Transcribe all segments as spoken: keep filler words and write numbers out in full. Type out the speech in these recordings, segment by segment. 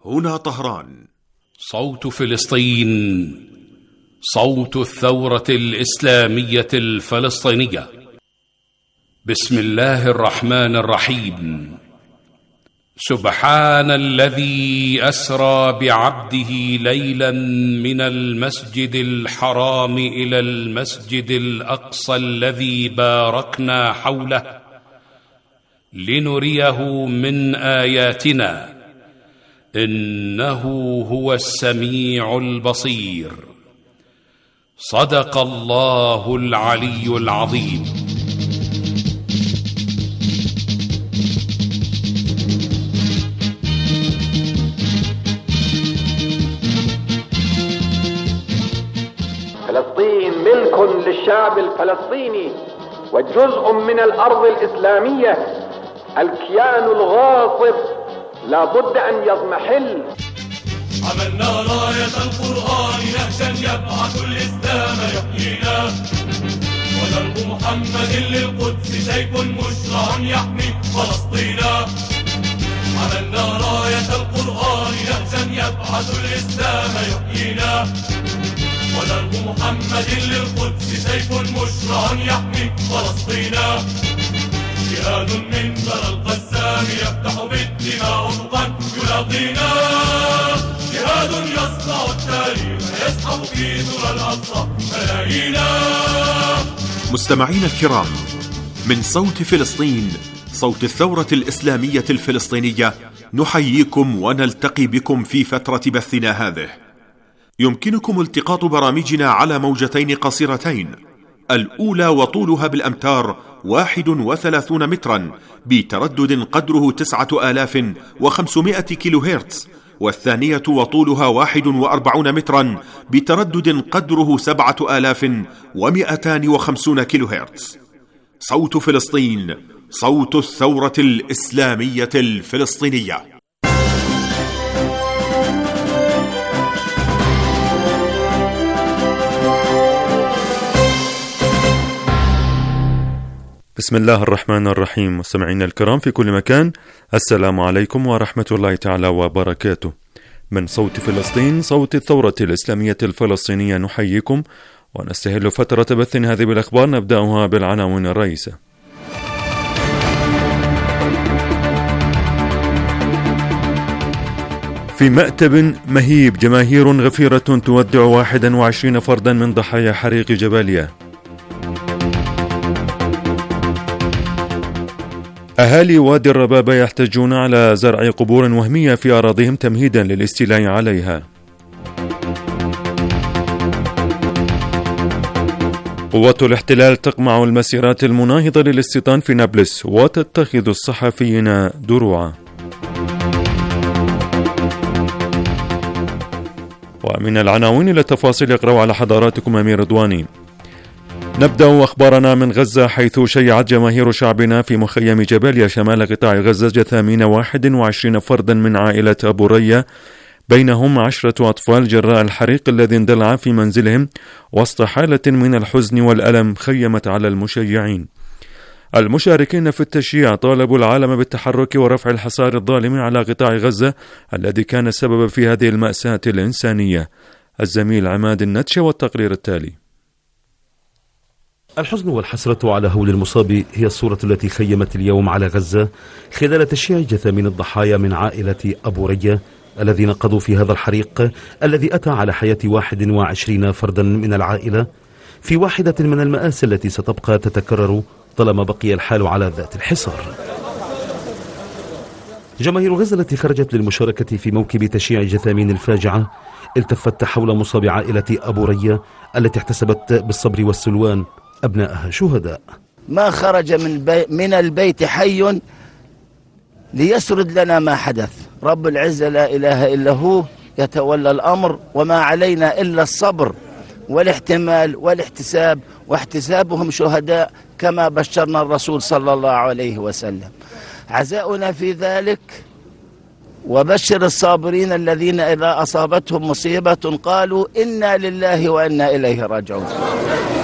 هنا طهران. صوت فلسطين، صوت الثورة الإسلامية الفلسطينية. بسم الله الرحمن الرحيم. سبحان الذي أسرى بعبده ليلا من المسجد الحرام إلى المسجد الأقصى الذي باركنا حوله لنريه من آياتنا إنه هو السميع البصير. صدق الله العلي العظيم. فلسطين ملك للشعب الفلسطيني وجزء من الأرض الإسلامية. الكيان الغاصب لا بد أن يضمحل. عملنا راية القرآن نهجا يبعث الإسلام يحيينا، ودرب محمد للقدس سيف مشرع يحمي فلسطينا. عملنا راية القرآن نهجا يبعث الإسلام يحيينا، ودرب محمد للقدس سيف مشرع يحمي فلسطينا. جهاد من ثرى القسام يفتح بالدماء افقا يلاقينا، جهاد يصنع التاريخ يسحب في ثرى الاقصى ملايينا. مستمعينا الكرام، من صوت فلسطين، صوت الثورة الإسلامية الفلسطينية، نحييكم ونلتقي بكم في فترة بثنا هذه. يمكنكم التقاط برامجنا على موجتين قصيرتين، الأولى وطولها بالأمتار واحد وثلاثون مترا بتردد قدره تسعة آلاف وخمسمائة كيلو هرتز، والثانية وطولها واحد وأربعون مترا بتردد قدره سبعة آلاف ومئتان وخمسون كيلو هرتز. صوت فلسطين، صوت الثورة الإسلامية الفلسطينية. بسم الله الرحمن الرحيم. مستمعينا الكرام في كل مكان، السلام عليكم ورحمة الله تعالى وبركاته. من صوت فلسطين، صوت الثورة الإسلامية الفلسطينية، نحييكم ونستهل فترة بث هذه بالأخبار. نبدأها بالعناوين الرئيسة. في مأتب مهيب، جماهير غفيرة تودع واحدا وعشرين فردا من ضحايا حريق جباليا. أهالي وادي الربابة يحتجون على زرع قبور وهمية في أراضيهم تمهيدا للاستيلاء عليها. قوات الاحتلال تقمع المسيرات المناهضة للاستيطان في نابلس وتتخذ الصحفيين دروعا. ومن العناوين إلى التفاصيل يقرأ على حضراتكم أمير رضواني. نبدأ أخبارنا من غزة، حيث شيعت جماهير شعبنا في مخيم جباليا شمال قطاع غزة جثامين واحد وعشرين فردا من عائلة أبو ريا، بينهم عشرة أطفال، جراء الحريق الذي اندلع في منزلهم وسط حالة من الحزن والألم خيمت على المشيعين. المشاركين في التشييع طالبوا العالم بالتحرك ورفع الحصار الظالم على قطاع غزة الذي كان السبب في هذه المأساة الإنسانية. الزميل عماد النتشة والتقرير التالي. الحزن والحسرة على هول المصاب هي الصورة التي خيمت اليوم على غزة خلال تشييع جثامين الضحايا من عائلة أبو ريا الذين قضوا في هذا الحريق الذي أتى على حياة واحد وعشرين فردا من العائلة في واحدة من المآسي التي ستبقى تتكرر طالما بقي الحال على ذات الحصار. جماهير غزة التي خرجت للمشاركة في موكب تشييع جثامين الفاجعة التفت حول مصاب عائلة أبو ريا التي احتسبت بالصبر والسلوان أبنائها شهداء. ما خرج من, بي من البيت حي ليسرد لنا ما حدث. رب العزة لا إله إلا هو يتولى الأمر، وما علينا إلا الصبر والاحتمال والاحتساب، واحتسابهم شهداء كما بشرنا الرسول صلى الله عليه وسلم. عزاؤنا في ذلك، وبشر الصابرين الذين إذا أصابتهم مصيبة قالوا إنا لله وإنا إليه راجعون.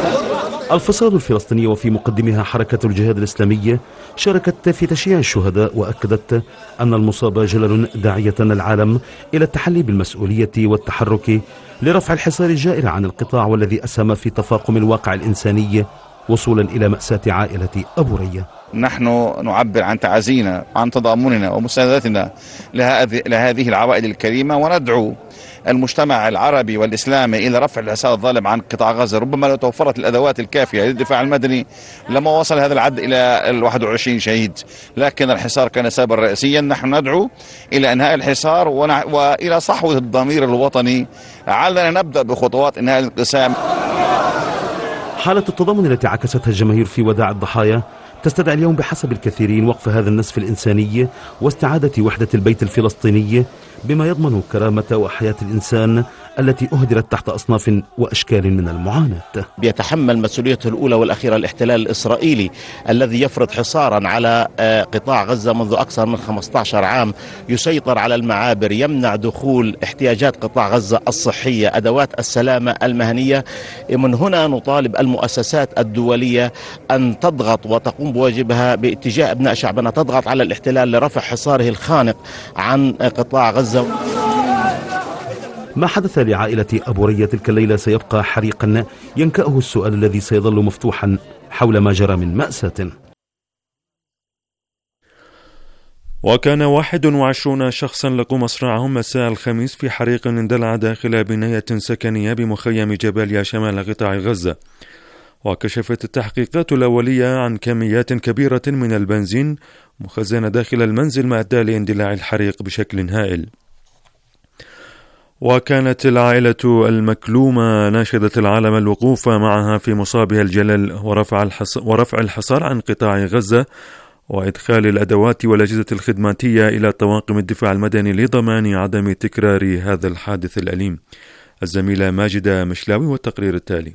الفصائل الفلسطينية وفي مقدمها حركة الجهاد الإسلامية شاركت في تشييع الشهداء، وأكدت أن المصاب جلل داعية العالم إلى التحلي بالمسؤولية والتحرك لرفع الحصار الجائر عن القطاع والذي أسهم في تفاقم الواقع الإنساني وصولا إلى مأساة عائلة أبو رية. نحن نعبر عن تعازينا عن تضامننا ومساندتنا لهذه العوائل الكريمة، وندعو المجتمع العربي والإسلامي إلى رفع الحصار الظالم عن قطاع غزة. ربما لو توفرت الأدوات الكافية للدفاع المدني لما وصل هذا العد إلى الواحد وعشرين شهيد، لكن الحصار كان سببا رئيسيا. نحن ندعو إلى إنهاء الحصار وإلى صحوة الضمير الوطني. علنا نبدأ بخطوات إنهاء الانقسام. حالة التضامن التي عكستها الجماهير في وداع الضحايا تستدعي اليوم بحسب الكثيرين وقف هذا النسف الإنساني واستعادة وحدة البيت الفلسطيني بما يضمن كرامة وحياة الإنسان التي أهدرت تحت أصناف وأشكال من المعاناة. بيتحمل مسؤوليته الأولى والأخيرة الاحتلال الإسرائيلي الذي يفرض حصارا على قطاع غزة منذ أكثر من خمسة عشر عام، يسيطر على المعابر، يمنع دخول احتياجات قطاع غزة الصحية، أدوات السلامة المهنية. من هنا نطالب المؤسسات الدولية أن تضغط وتقوم بواجبها باتجاه أبناء شعبنا، تضغط على الاحتلال لرفع حصاره الخانق عن قطاع غزة. ما حدث لعائلة أبو رية تلك الليلة سيبقى حريقا ينكأه السؤال الذي سيظل مفتوحا حول ما جرى من مأساة. وكان واحد وعشرون شخصا لقوا مصرعهم مساء الخميس في حريق اندلع داخل بناية سكنية بمخيم جباليا شمال قطاع غزة. وكشفت التحقيقات الأولية عن كميات كبيرة من البنزين مخزنة داخل المنزل ما أدى لاندلاع الحريق بشكل هائل. وكانت العائلة المكلومة ناشدة العالم الوقوف معها في مصابها الجلل ورفع ورفع الحصار عن قطاع غزة وإدخال الأدوات والأجهزة الخدماتية إلى طواقم الدفاع المدني لضمان عدم تكرار هذا الحادث الأليم. الزميلة ماجدة مشلاوي والتقرير التالي.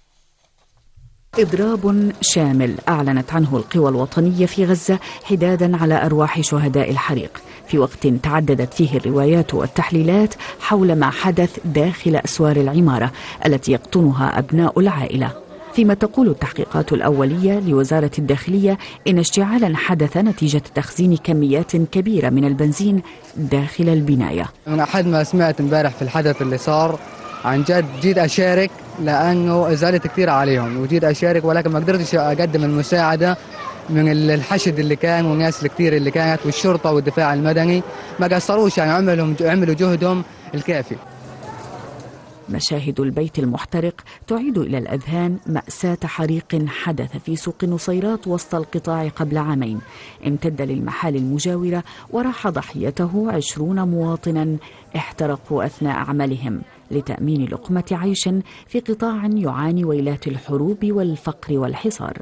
إضراب شامل أعلنت عنه القوى الوطنية في غزة حدادا على أرواح شهداء الحريق، في وقت تعددت فيه الروايات والتحليلات حول ما حدث داخل أسوار العمارة التي يقطنها أبناء العائلة. فيما تقول التحقيقات الأولية لوزارة الداخلية إن اشتعالا حدث نتيجة تخزين كميات كبيرة من البنزين داخل البناية. من أحد ما سمعت امبارح في الحدث اللي صار، عن جد جيت أشارك لأنه زعلت كثير عليهم، وجيت أشارك ولكن ما قدرتش أقدم المساعدة من الحشد اللي كان والناس الكثير اللي كانت والشرطة والدفاع المدني ما قصروش، يعني عملوا عملوا جهدهم الكافي. مشاهد البيت المحترق تعيد إلى الأذهان مأساة حريق حدث في سوق نصيرات وسط القطاع قبل عامين، امتد للمحال المجاورة وراح ضحيته عشرون مواطنا احترقوا أثناء عملهم لتأمين لقمة عيش في قطاع يعاني ويلات الحروب والفقر والحصار.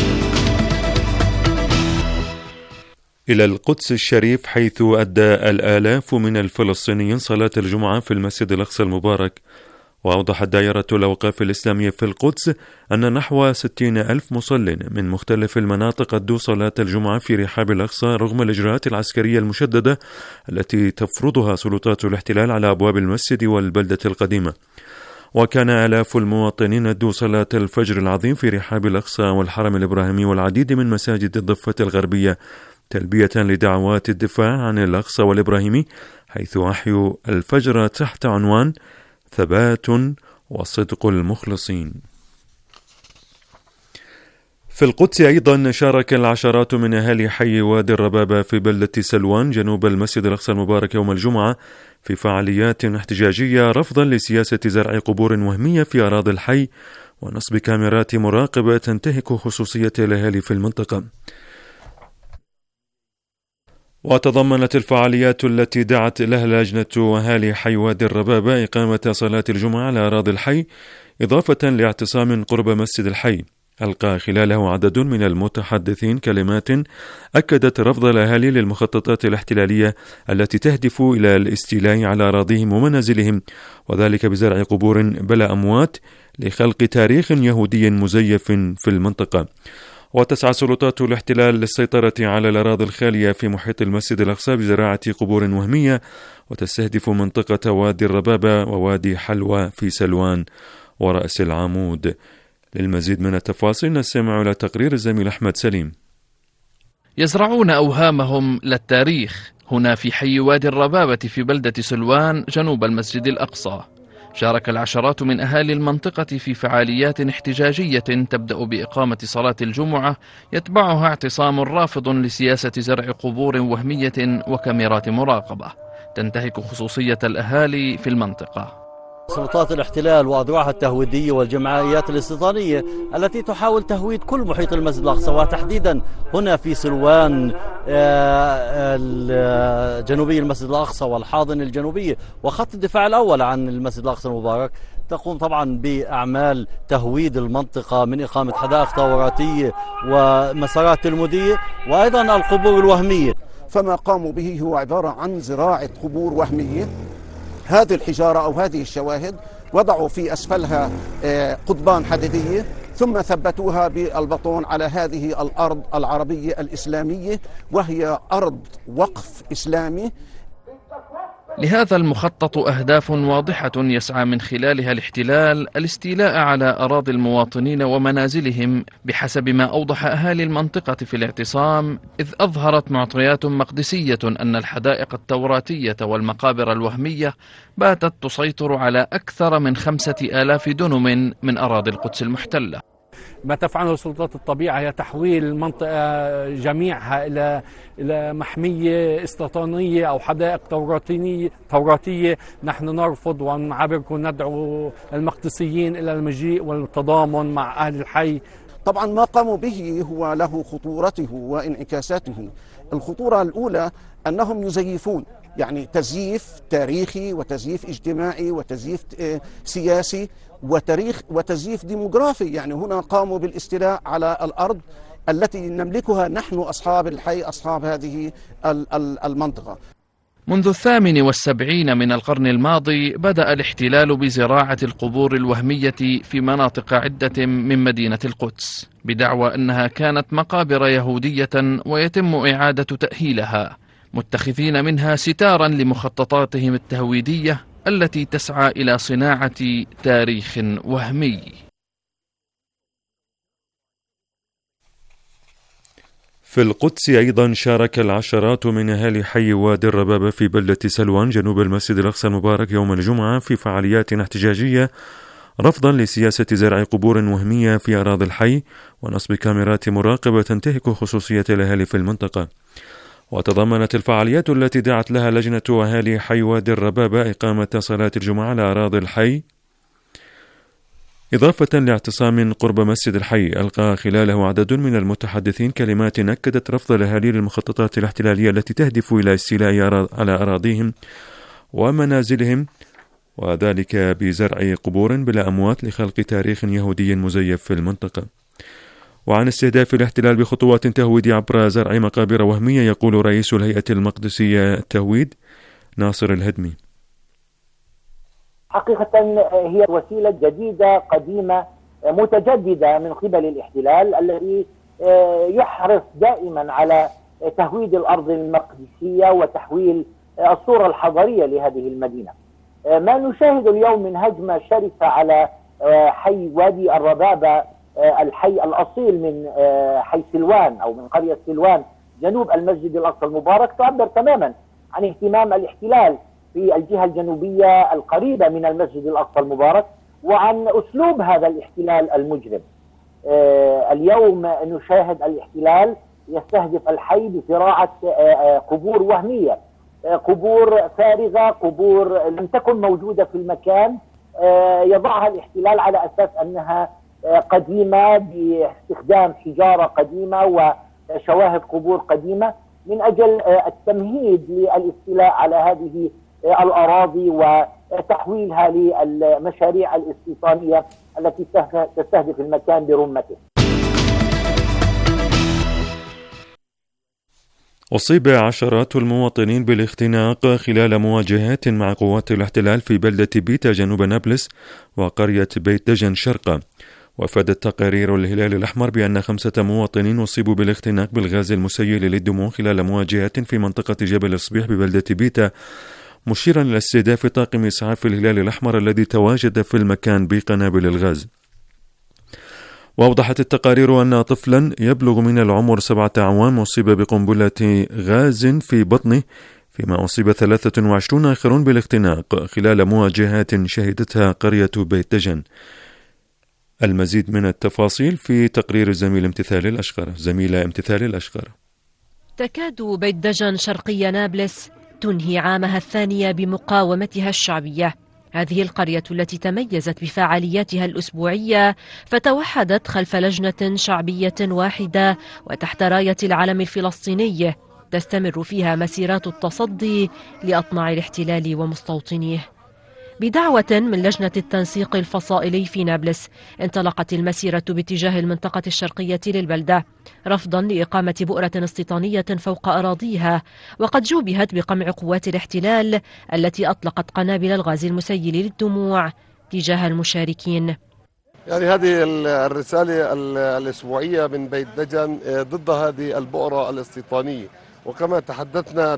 إلى القدس الشريف، حيث أدى الآلاف من الفلسطينيين صلاة الجمعة في المسجد الأقصى المبارك. وأوضحت دائرة الأوقاف الإسلامية في القدس أن نحو ستين ألف مصل من مختلف المناطق أدوا صلاة الجمعة في رحاب الأقصى رغم الإجراءات العسكرية المشددة التي تفرضها سلطات الاحتلال على أبواب المسجد والبلدة القديمة. وكان آلاف المواطنين أدوا صلاة الفجر العظيم في رحاب الأقصى والحرم الإبراهيمي والعديد من مساجد الضفة الغربية تلبية لدعوات الدفاع عن الأقصى والإبراهيمي، حيث أحيوا الفجر تحت عنوان ثبات وصدق المخلصين. في القدس أيضا شارك العشرات من أهالي حي وادي الربابة في بلدة سلوان جنوب المسجد الأقصى المبارك يوم الجمعة في فعاليات احتجاجية رفضا لسياسة زرع قبور وهمية في أراضي الحي ونصب كاميرات مراقبة تنتهك خصوصية الأهالي في المنطقة. وتضمنت الفعاليات التي دعت لها لجنة أهالي حي وادي الربابة إقامة صلاة الجمعة على أراضي الحي، إضافة لاعتصام قرب مسجد الحي ألقى خلاله عدد من المتحدثين كلمات أكدت رفض الأهالي للمخططات الاحتلالية التي تهدف إلى الاستيلاء على أراضيهم ومنازلهم، وذلك بزرع قبور بلا أموات لخلق تاريخ يهودي مزيف في المنطقة. وتسعى سلطات الاحتلال للسيطرة على الأراضي الخالية في محيط المسجد الأقصى بزراعة قبور وهمية، وتستهدف منطقة وادي الربابة ووادي حلوى في سلوان ورأس العمود. للمزيد من التفاصيل نستمع إلى تقرير الزميل أحمد سليم. يزرعون أوهامهم للتاريخ هنا في حي وادي الربابة في بلدة سلوان جنوب المسجد الأقصى. شارك العشرات من أهالي المنطقة في فعاليات احتجاجية تبدأ بإقامة صلاة الجمعة يتبعها اعتصام رافض لسياسة زرع قبور وهمية وكاميرات مراقبة تنتهك خصوصية الأهالي في المنطقة. سلطات الاحتلال وأذرعها التهويدية والجمعيات الاستيطانية التي تحاول تهويد كل محيط المسجد الأقصى وتحديدا هنا في سلوان الجنوبي المسجد الأقصى والحاضن الجنوبية وخط الدفاع الأول عن المسجد الأقصى المبارك، تقوم طبعا بأعمال تهويد المنطقة من إقامة حدائق توراتية ومسارات تلمودية وأيضا القبور الوهمية. فما قاموا به هو عبارة عن زراعة قبور وهمية. هذه الحجارة أو هذه الشواهد وضعوا في أسفلها قضبان حديدية ثم ثبتوها بالبطون على هذه الأرض العربية الإسلامية وهي أرض وقف إسلامي. لهذا المخطط أهداف واضحة يسعى من خلالها الاحتلال الاستيلاء على أراضي المواطنين ومنازلهم بحسب ما أوضح أهالي المنطقة في الاعتصام، إذ أظهرت معطيات مقدسية أن الحدائق التوراتية والمقابر الوهمية باتت تسيطر على أكثر من خمسة آلاف دنم من أراضي القدس المحتلة. ما تفعله سلطات الطبيعة هي تحويل المنطقة جميعها إلى إلى محمية استيطانية أو حدائق توراتية توراتية. نحن نرفض ونعبركم ندعو المقدسيين إلى المجيء والتضامن مع أهل الحي. طبعا ما قاموا به هو له خطورته وانعكاساته. الخطورة الأولى أنهم يزيفون، يعني تزييف تاريخي وتزييف اجتماعي وتزييف سياسي وتاريخ وتزييف ديموغرافي. يعني هنا قاموا بالاستيلاء على الأرض التي نملكها نحن أصحاب الحي، أصحاب هذه المنطقة. منذ الثامن والسبعين من القرن الماضي بدأ الاحتلال بزراعة القبور الوهمية في مناطق عدة من مدينة القدس بدعوى أنها كانت مقابر يهودية ويتم إعادة تأهيلها، متخذين منها ستارا لمخططاتهم التهويدية التي تسعى إلى صناعة تاريخ وهمي. في القدس أيضا شارك العشرات من أهالي حي وادي الربابة في بلدة سلوان جنوب المسجد الأقصى المبارك يوم الجمعة في فعاليات احتجاجية رفضا لسياسة زرع قبور وهمية في أراضي الحي ونصب كاميرات مراقبة تنتهك خصوصية الأهالي في المنطقة. وتضمنت الفعاليات التي دعت لها لجنة أهالي حي وادي الربابة إقامة صلاة الجمعة على أراضي الحي إضافة لاعتصام قرب مسجد الحي ألقى خلاله عدد من المتحدثين كلمات أكدت رفض الأهالي للمخططات الاحتلالية التي تهدف إلى استيلاء على أراضيهم ومنازلهم، وذلك بزرع قبور بلا أموات لخلق تاريخ يهودي مزيف في المنطقة. وعن استهداف الاحتلال بخطوات تهويد عبر زرع مقابر وهمية يقول رئيس الهيئة المقدسية التهويد ناصر الهدمي: حقيقة هي وسيلة جديدة قديمة متجددة من قبل الاحتلال الذي يحرص دائما على تهويد الأرض المقدسية وتحويل الصورة الحضارية لهذه المدينة. ما نشاهد اليوم من هجمة شرسة على حي وادي الربابة، الحي الأصيل من حي سلوان أو من قرية سلوان جنوب المسجد الأقصى المبارك، تعبر تماما عن اهتمام الاحتلال في الجهة الجنوبية القريبة من المسجد الأقصى المبارك وعن أسلوب هذا الاحتلال المجرم. اليوم نشاهد الاحتلال يستهدف الحي بزراعة قبور وهمية، قبور فارغة، قبور لم تكن موجودة في المكان، يضعها الاحتلال على أساس أنها قديمة باستخدام حجارة قديمة وشواهد قبور قديمة من أجل التمهيد للاستيلاء على هذه الأراضي وتحويلها للمشاريع الاستيطانية التي تستهدف المكان برمته. أصيب عشرات المواطنين بالاختناق خلال مواجهات مع قوات الاحتلال في بلدة بيتا جنوب نابلس وقرية بيت دجن شرقا. وافادت تقارير الهلال الأحمر بأن خمسة مواطنين أصيبوا بالاختناق بالغاز المسيل للدموع خلال مواجهات في منطقة جبل الصبيح ببلدة بيتا، مشيرا إلى استهداف طاقم إسعاف الهلال الأحمر الذي تواجد في المكان بقنابل الغاز. وأوضحت التقارير أن طفلا يبلغ من العمر سبعة أعوام أصيب بقنبلة غاز في بطنه، فيما أصيب ثلاثة وعشرين آخرون بالاختناق خلال مواجهات شهدتها قرية بيت دجن. المزيد من التفاصيل في تقرير الزميل امتثال الأشقر. زميلة امتثال الأشقر. تكاد بيت دجن شرقي نابلس تنهي عامها الثانية بمقاومتها الشعبية. هذه القرية التي تميزت بفعالياتها الأسبوعية فتوحدت خلف لجنة شعبية واحدة وتحت راية العلم الفلسطيني، تستمر فيها مسيرات التصدي لأطماع الاحتلال ومستوطنيه. بدعوة من لجنة التنسيق الفصائلي في نابلس انطلقت المسيرة باتجاه المنطقة الشرقية للبلدة رفضا لإقامة بؤرة استيطانية فوق أراضيها، وقد جوبهت بقمع قوات الاحتلال التي أطلقت قنابل الغاز المسيل للدموع تجاه المشاركين. يعني هذه الرسالة الأسبوعية من بيت دجن ضد هذه البؤرة الاستيطانية، وكما تحدثنا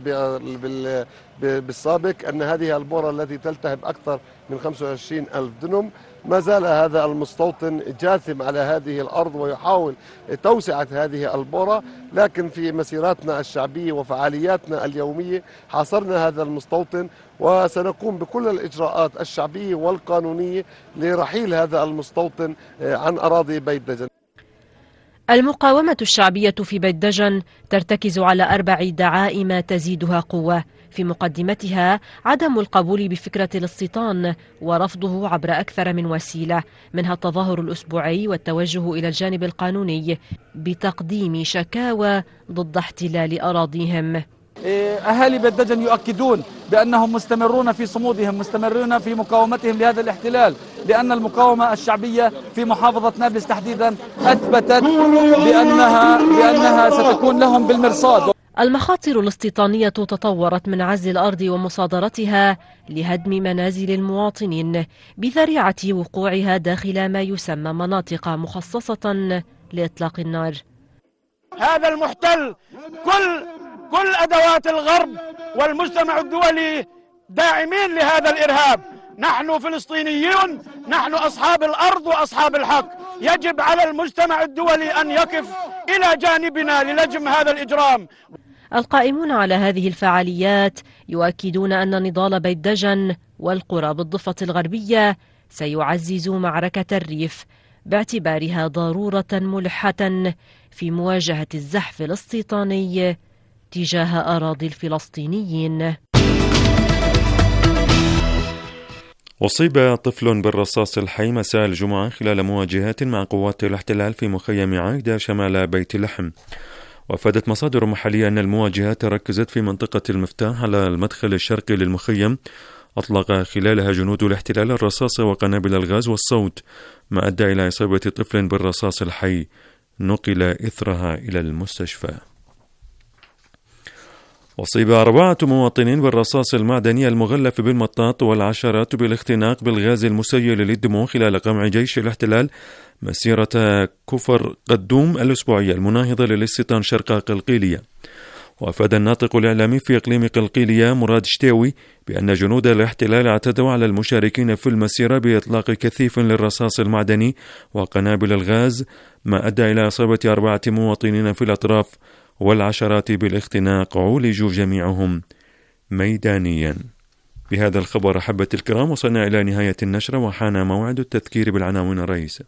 بالسابق أن هذه البؤرة التي تلتهب أكثر من خمسة وعشرين ألف دنم، ما زال هذا المستوطن جاثم على هذه الأرض ويحاول توسعة هذه البؤرة، لكن في مسيراتنا الشعبية وفعالياتنا اليومية حاصرنا هذا المستوطن، وسنقوم بكل الإجراءات الشعبية والقانونية لرحيل هذا المستوطن عن أراضي بيت دجن. المقاومة الشعبية في بيت دجن ترتكز على أربع دعائم تزيدها قوة، في مقدمتها عدم القبول بفكرة الاستيطان ورفضه عبر أكثر من وسيلة، منها التظاهر الأسبوعي والتوجه إلى الجانب القانوني بتقديم شكاوى ضد احتلال أراضيهم. أهالي بيت دجن يؤكدون بأنهم مستمرون في صمودهم، مستمرون في مقاومتهم لهذا الاحتلال، لأن المقاومة الشعبية في محافظة نابلس تحديدا أثبتت بأنها, بأنها ستكون لهم بالمرصاد. المخاطر الاستيطانية تطورت من عزل الأرض ومصادرتها لهدم منازل المواطنين بذريعة وقوعها داخل ما يسمى مناطق مخصصة لإطلاق النار. هذا المحتل كل كل أدوات الغرب والمجتمع الدولي داعمين لهذا الإرهاب. نحن فلسطينيون، نحن أصحاب الأرض وأصحاب الحق، يجب على المجتمع الدولي أن يقف إلى جانبنا للجم هذا الإجرام. القائمون على هذه الفعاليات يؤكدون أن نضال بيت دجن والقرى بالضفة الغربية سيعزز معركة الريف باعتبارها ضرورة ملحة في مواجهة الزحف الاستيطاني تجاه أراضي الفلسطينيين. أصيب طفل بالرصاص الحي مساء الجمعة خلال مواجهات مع قوات الاحتلال في مخيم عايدة شمال بيت لحم. وأفادت مصادر محلية أن المواجهات ركزت في منطقة المفتاح على المدخل الشرقي للمخيم، أطلق خلالها جنود الاحتلال الرصاص وقنابل الغاز والصوت، ما أدى إلى إصابة طفل بالرصاص الحي نقل إثرها إلى المستشفى. أصيب أربعة مواطنين بالرصاص المعدني المغلف بالمطاط والعشرات بالاختناق بالغاز المسيل للدموع خلال قمع جيش الاحتلال مسيرة كفر قدوم الأسبوعية المناهضة للاستيطان شرق قلقيلية. وأفاد الناطق الإعلامي في إقليم قلقيلية مراد شتاوي بأن جنود الاحتلال اعتدوا على المشاركين في المسيرة بإطلاق كثيف للرصاص المعدني وقنابل الغاز، ما أدى إلى إصابة أربعة مواطنين في الأطراف والعشرات بالاختناق، عولجوا جميعهم ميدانيا. بهذا الخبر أحبة الكرام وصلنا إلى نهاية النشرة وحان موعد التذكير بالعناوين الرئيسة.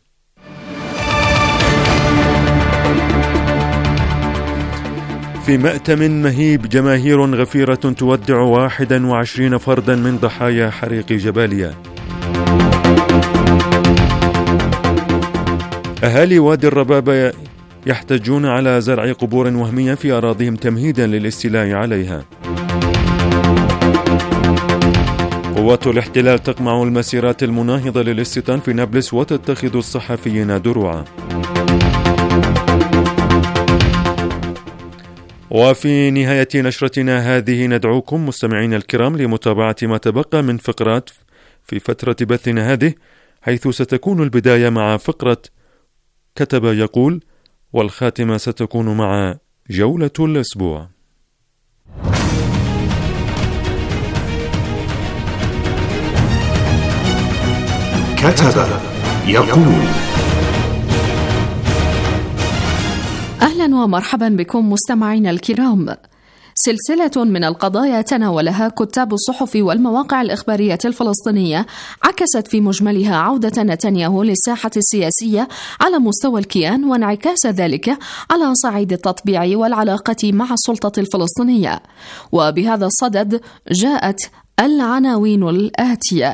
في مأتم مهيب جماهير غفيرة تودع واحدا وعشرين فردا من ضحايا حريق جباليا. أهالي وادي الربابة يحتجون على زرع قبور وهمية في أراضيهم تمهيدا للاستيلاء عليها. قوات الاحتلال تقمع المسيرات المناهضة للاستيطان في نابلس وتتخذ الصحفيين دروعا. وفي نهاية نشرتنا هذه ندعوكم مستمعين الكرام لمتابعة ما تبقى من فقرات في فترة بثنا هذه، حيث ستكون البداية مع فقرة كتب يقول، والخاتمة ستكون مع جولة الأسبوع. كتب يقول. أهلا ومرحبا بكم مستمعينا الكرام. سلسلة من القضايا تناولها كتاب الصحف والمواقع الإخبارية الفلسطينية عكست في مجملها عودة نتنياهو للساحة السياسية على مستوى الكيان، وانعكاس ذلك على صعيد التطبيع والعلاقة مع السلطة الفلسطينية. وبهذا الصدد جاءت العناوين الآتية: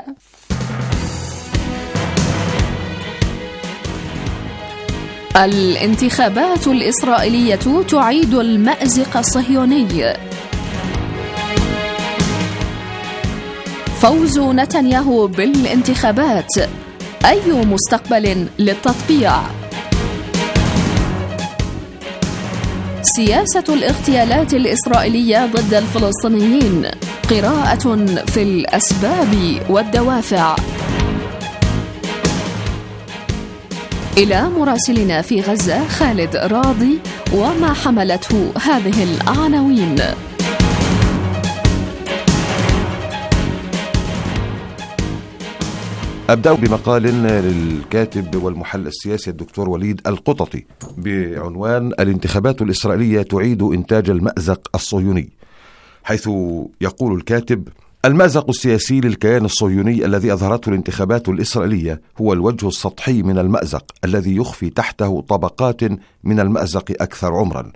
الانتخابات الإسرائيلية تعيد المأزق الصهيوني، فوز نتنياهو بالانتخابات، أي مستقبل للتطبيع؟ سياسة الاغتيالات الإسرائيلية ضد الفلسطينيين، قراءة في الأسباب والدوافع. إلى مراسلنا في غزة خالد راضي وما حملته هذه العناوين. أبدأ بمقال للكاتب والمحلل السياسي الدكتور وليد القططي بعنوان الانتخابات الإسرائيلية تعيد إنتاج المأزق الصهيوني، حيث يقول الكاتب: المأزق السياسي للكيان الصهيوني الذي أظهرته الانتخابات الإسرائيلية هو الوجه السطحي من المأزق الذي يخفي تحته طبقات من المأزق أكثر عمرا.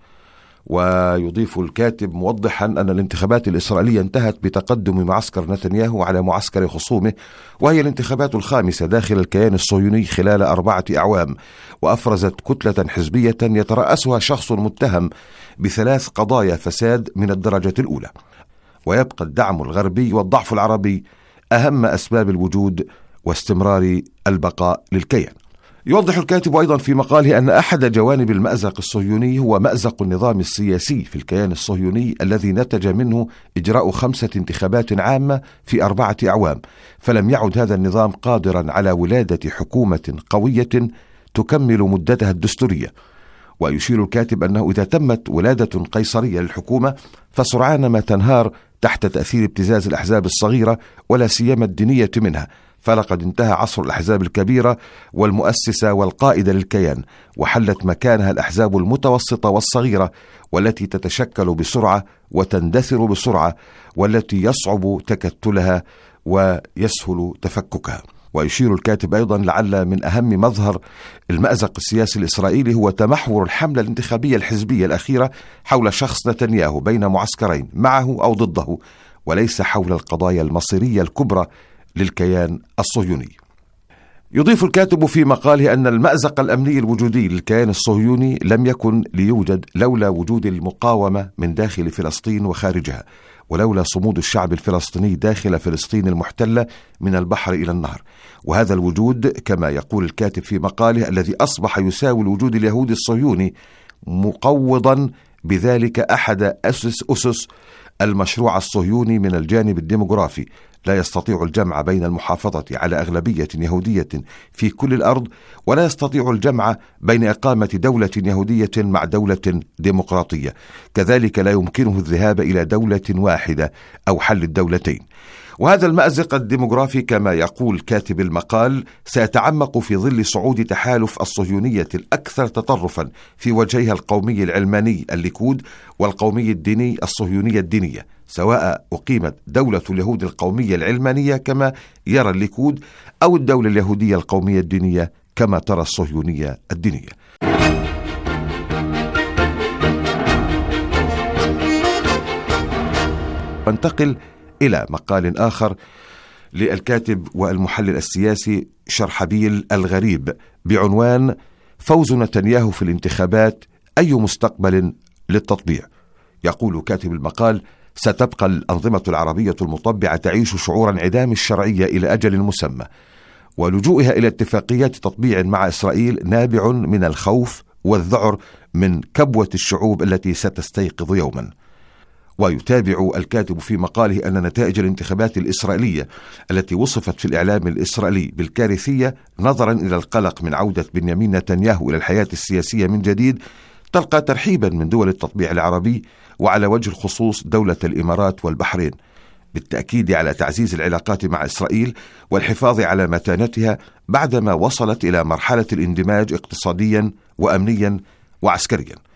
ويضيف الكاتب موضحا أن الانتخابات الإسرائيلية انتهت بتقدم معسكر نتنياهو على معسكر خصومه، وهي الانتخابات الخامسة داخل الكيان الصهيوني خلال أربعة أعوام، وأفرزت كتلة حزبية يترأسها شخص متهم بثلاث قضايا فساد من الدرجة الأولى. ويبقى الدعم الغربي والضعف العربي أهم أسباب الوجود واستمرار البقاء للكيان. يوضح الكاتب أيضا في مقاله أن أحد جوانب المأزق الصهيوني هو مأزق النظام السياسي في الكيان الصهيوني الذي نتج منه إجراء خمسة انتخابات عامة في أربعة أعوام، فلم يعد هذا النظام قادرا على ولادة حكومة قوية تكمل مدتها الدستورية. ويشير الكاتب أنه إذا تمت ولادة قيصرية للحكومة فسرعان ما تنهار تحت تأثير ابتزاز الأحزاب الصغيرة ولا سيما الدينية منها، فلقد انتهى عصر الأحزاب الكبيرة والمؤسسة والقائدة للكيان، وحلت مكانها الأحزاب المتوسطة والصغيرة والتي تتشكل بسرعة وتندثر بسرعة والتي يصعب تكتلها ويسهل تفككها. ويشير الكاتب أيضا لعل من أهم مظهر المأزق السياسي الإسرائيلي هو تمحور الحملة الانتخابية الحزبية الأخيرة حول شخص نتنياهو بين معسكرين معه أو ضده، وليس حول القضايا المصيرية الكبرى للكيان الصهيوني. يضيف الكاتب في مقاله أن المأزق الأمني الوجودي للكيان الصهيوني لم يكن ليوجد لولا وجود المقاومة من داخل فلسطين وخارجها، ولولا صمود الشعب الفلسطيني داخل فلسطين المحتلة من البحر إلى النهر. وهذا الوجود كما يقول الكاتب في مقاله الذي أصبح يساوي الوجود اليهودي الصهيوني، مقوضا بذلك أحد أسس أسس المشروع الصهيوني من الجانب الديموغرافي. لا يستطيع الجمع بين المحافظة على أغلبية يهودية في كل الأرض، ولا يستطيع الجمع بين إقامة دولة يهودية مع دولة ديمقراطية. كذلك لا يمكنه الذهاب إلى دولة واحدة أو حل الدولتين. وهذا المأزق الديموغرافي كما يقول كاتب المقال سيتعمق في ظل صعود تحالف الصهيونية الأكثر تطرفا في وجهها القومي العلماني الليكود والقومي الديني الصهيونية الدينية، سواء أقيمت دولة اليهود القومية العلمانية كما يرى الليكود أو الدولة اليهودية القومية الدينية كما ترى الصهيونية الدينية. انتقل إلى مقال آخر للكاتب والمحلل السياسي شرحبيل الغريب بعنوان فوز نتنياهو في الانتخابات، أي مستقبل للتطبيع. يقول كاتب المقال: ستبقى الأنظمة العربية المطبعة تعيش شعور انعدام الشرعية إلى أجل مسمى، ولجوئها إلى اتفاقيات تطبيع مع إسرائيل نابع من الخوف والذعر من كبوة الشعوب التي ستستيقظ يوما. ويتابع الكاتب في مقاله أن نتائج الانتخابات الإسرائيلية التي وصفت في الإعلام الإسرائيلي بالكارثية نظرا إلى القلق من عودة بنيامين نتنياهو إلى الحياة السياسية من جديد تلقى ترحيبا من دول التطبيع العربي، وعلى وجه الخصوص دولة الإمارات والبحرين، بالتأكيد على تعزيز العلاقات مع إسرائيل والحفاظ على متانتها بعدما وصلت إلى مرحلة الاندماج اقتصاديا وأمنيا وعسكريا.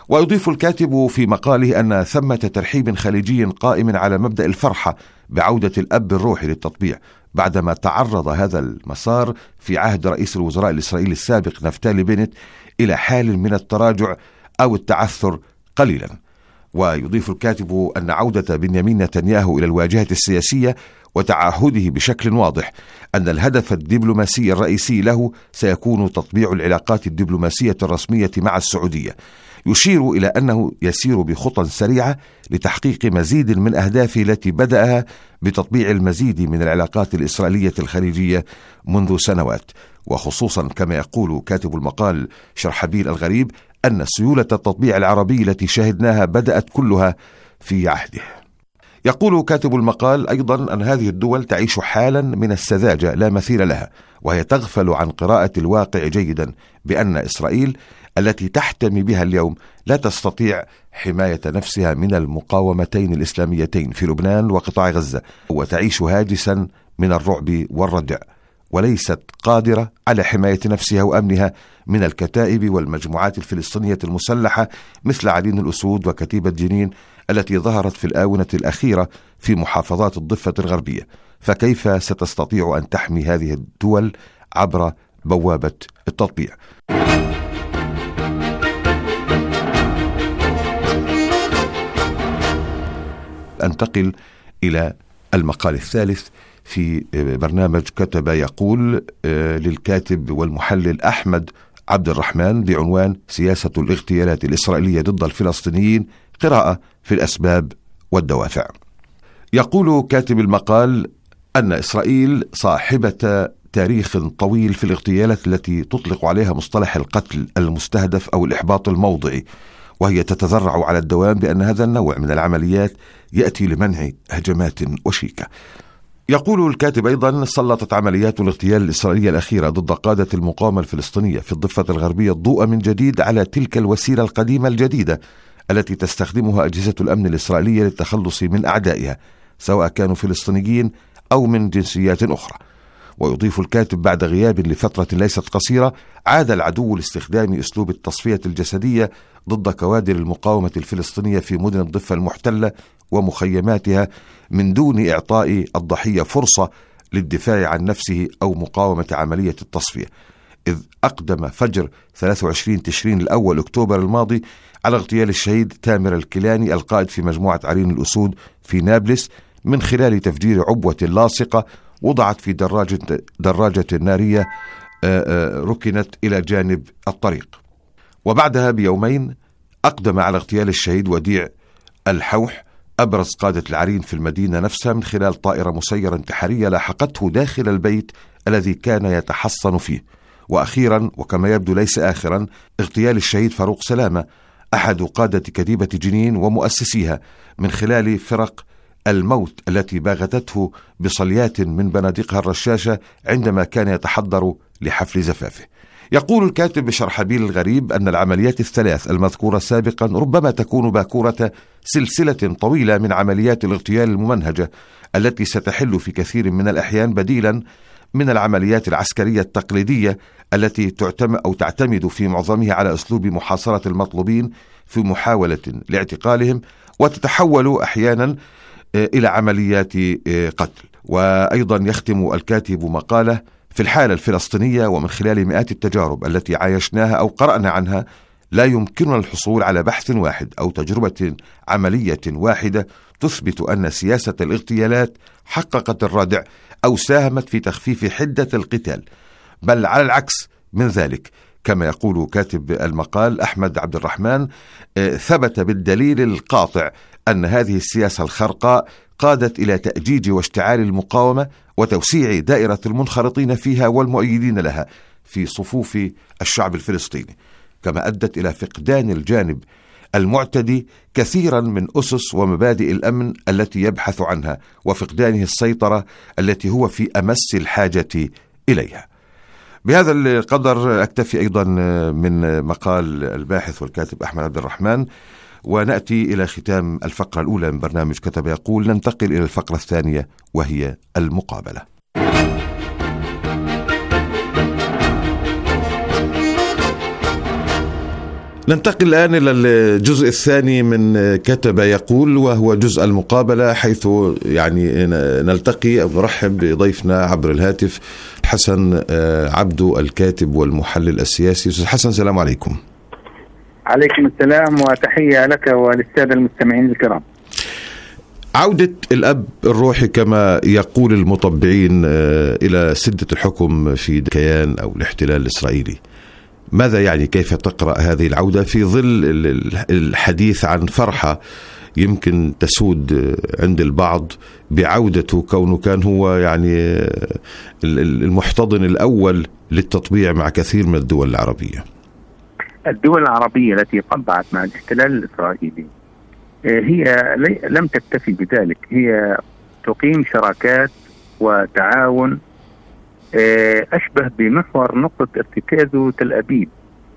ويضيف الكاتب في مقاله أن ثمة ترحيب خليجي قائم على مبدأ الفرحة بعودة الأب الروحي للتطبيع، بعدما تعرض هذا المسار في عهد رئيس الوزراء الإسرائيلي السابق نفتالي بنت إلى حال من التراجع أو التعثر قليلا. ويضيف الكاتب أن عودة بنيامين نتنياهو إلى الواجهة السياسية وتعهده بشكل واضح أن الهدف الدبلوماسي الرئيسي له سيكون تطبيع العلاقات الدبلوماسية الرسمية مع السعودية، يشير إلى أنه يسير بخطى سريعة لتحقيق مزيد من أهدافه التي بدأها بتطبيع المزيد من العلاقات الإسرائيلية الخليجية منذ سنوات، وخصوصا كما يقول كاتب المقال شرحبيل الغريب أن سيولة التطبيع العربي التي شاهدناها بدأت كلها في عهده. يقول كاتب المقال أيضا أن هذه الدول تعيش حالا من السذاجة لا مثيل لها، وهي تغفل عن قراءة الواقع جيدا بأن إسرائيل التي تحتمي بها اليوم لا تستطيع حماية نفسها من المقاومتين الإسلاميتين في لبنان وقطاع غزة، وتعيش هاجسا من الرعب والردع، وليست قادرة على حماية نفسها وأمنها من الكتائب والمجموعات الفلسطينية المسلحة مثل عدين الأسود وكتيبة جنين التي ظهرت في الآونة الأخيرة في محافظات الضفة الغربية. فكيف ستستطيع أن تحمي هذه الدول عبر بوابة التطبيع؟ أنتقل إلى المقال الثالث في برنامج كتب يقول للكاتب والمحلل أحمد عبد الرحمن بعنوان سياسة الاغتيالات الإسرائيلية ضد الفلسطينيين، قراءة في الأسباب والدوافع. يقول كاتب المقال أن إسرائيل صاحبة تاريخ طويل في الاغتيالات التي تطلق عليها مصطلح القتل المستهدف أو الإحباط الموضعي، وهي تتذرع على الدوام بأن هذا النوع من العمليات يأتي لمنع هجمات وشيكة. يقول الكاتب أيضا سلطت عمليات الاغتيال الإسرائيلية الأخيرة ضد قادة المقاومة الفلسطينية في الضفة الغربية الضوء من جديد على تلك الوسيلة القديمة الجديدة التي تستخدمها أجهزة الأمن الإسرائيلية للتخلص من أعدائها سواء كانوا فلسطينيين أو من جنسيات أخرى. ويضيف الكاتب بعد غياب لفترة ليست قصيرة عاد العدو لاستخدام أسلوب التصفية الجسدية ضد كوادر المقاومة الفلسطينية في مدن الضفة المحتلة ومخيماتها من دون إعطاء الضحية فرصة للدفاع عن نفسه أو مقاومة عملية التصفية، إذ أقدم فجر ثلاثة وعشرين تشرين الأول أكتوبر الماضي على اغتيال الشهيد تامر الكيلاني القائد في مجموعة عرين الأسود في نابلس من خلال تفجير عبوة لاصقة وضعت في دراجة, دراجة نارية ركنت إلى جانب الطريق. وبعدها بيومين أقدم على اغتيال الشهيد وديع الحوح أبرز قادة العرين في المدينة نفسها من خلال طائرة مسيرة انتحارية لاحقته داخل البيت الذي كان يتحصن فيه. وأخيرا وكما يبدو ليس آخرا اغتيال الشهيد فاروق سلامة أحد قادة كتيبة جنين ومؤسسيها من خلال فرق الموت التي باغتته بصليات من بنادقها الرشاشة عندما كان يتحضر لحفل زفافه. يقول الكاتب بشرحبيل الغريب أن العمليات الثلاث المذكورة سابقا ربما تكون باكورة سلسلة طويلة من عمليات الاغتيال الممنهجة التي ستحل في كثير من الأحيان بديلا من العمليات العسكرية التقليدية التي تعتمد أو تعتمد في معظمها على أسلوب محاصرة المطلوبين في محاولة لاعتقالهم، وتتحول أحيانا إلى عمليات قتل. وأيضا يختم الكاتب مقاله في الحالة الفلسطينية ومن خلال مئات التجارب التي عايشناها أو قرأنا عنها لا يمكننا الحصول على بحث واحد أو تجربة عملية واحدة تثبت أن سياسة الاغتيالات حققت الردع أو ساهمت في تخفيف حدة القتال، بل على العكس من ذلك. كما يقول كاتب المقال أحمد عبد الرحمن ثبت بالدليل القاطع أن هذه السياسة الخرقاء قادت إلى تأجيج واشتعال المقاومة وتوسيع دائرة المنخرطين فيها والمؤيدين لها في صفوف الشعب الفلسطيني، كما أدت إلى فقدان الجانب المعتدي كثيرا من أسس ومبادئ الأمن التي يبحث عنها وفقدانه السيطرة التي هو في أمس الحاجة إليها. بهذا القدر أكتفي أيضا من مقال الباحث والكاتب أحمد عبد الرحمن، ونأتي إلى ختام الفقرة الأولى من برنامج كتب يقول. ننتقل إلى الفقرة الثانية وهي المقابلة. ننتقل الآن إلى الجزء الثاني من كتب يقول، وهو جزء المقابلة، حيث يعني نلتقي أو نرحب بضيفنا عبر الهاتف حسن عبدو، الكاتب والمحلل السياسي. أستاذ حسن، السلام عليكم. عليكم السلام وتحية لك وللسادة المستمعين الكرام. عودة الأب الروحي كما يقول المطبعين إلى سدة الحكم في كيان أو الاحتلال الإسرائيلي، ماذا يعني؟ كيف تقرأ هذه العودة في ظل الحديث عن فرحة يمكن تسود عند البعض بعودته، كونه كان هو يعني المحتضن الأول للتطبيع مع كثير من الدول العربية؟ الدول العربية التي طبعت مع الاحتلال الإسرائيلي هي لم تكتفي بذلك، هي تقيم شراكات وتعاون أشبه بمحور نقطة ارتكازه تل أبيب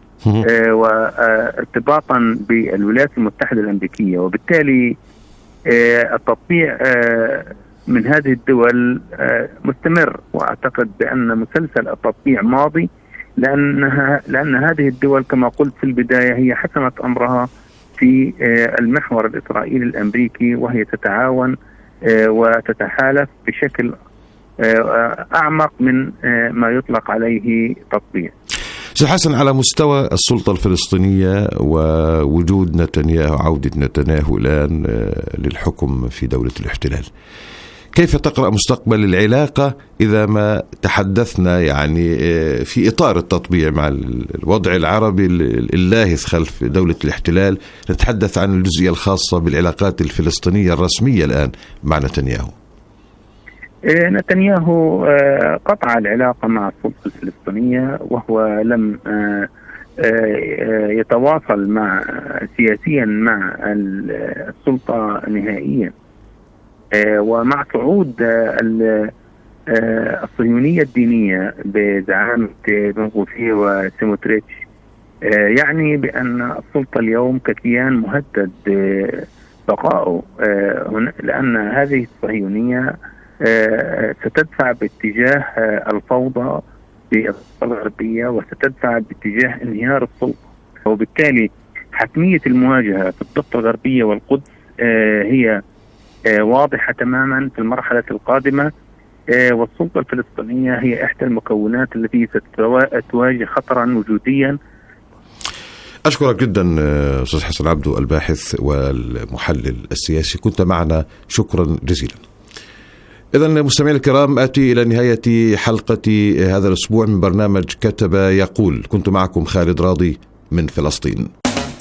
وارتباطا بالولايات المتحدة الأمريكية، وبالتالي التطبيع من هذه الدول مستمر، وأعتقد بأن مسلسل التطبيع ماضي، لأنها لأن هذه الدول كما قلت في البداية هي حسمت أمرها في المحور الإسرائيلي الأمريكي، وهي تتعاون وتتحالف بشكل أعمق من ما يطلق عليه تطبيع. سيد حسن، على مستوى السلطة الفلسطينية ووجود نتنياهو، عودة نتنياهو الآن للحكم في دولة الاحتلال، كيف تقرأ مستقبل العلاقة إذا ما تحدثنا يعني في إطار التطبيع مع الوضع العربي اللاهث خلف دولة الاحتلال، نتحدث عن الجزئية الخاصة بالعلاقات الفلسطينية الرسمية الآن مع نتنياهو؟ نتنياهو قطع العلاقة مع السلطة الفلسطينية، وهو لم يتواصل مع سياسيا مع السلطة نهائيا. ومع صعود الصهيونية الدينية بزعامة بن غفير وسموتريتش، يعني بأن السلطة اليوم ككيان مهدد بقائه، لأن هذه الصهيونية ستدفع باتجاه الفوضى في الغربية، وستدفع باتجاه انهيار السلطة، وبالتالي حتمية المواجهة في الضفة الغربية والقدس هي واضحة تماما في المرحلة القادمة، والسلطة الفلسطينية هي إحدى المكونات التي ستواجه خطرا وجوديا. أشكرك جدا أستاذ حسن عبدو، الباحث والمحلل السياسي، كنت معنا، شكرا جزيلا. إذن مستمعينا الكرام، آتي إلى نهاية حلقة هذا الأسبوع من برنامج كتب يقول، كنت معكم خالد راضي من فلسطين.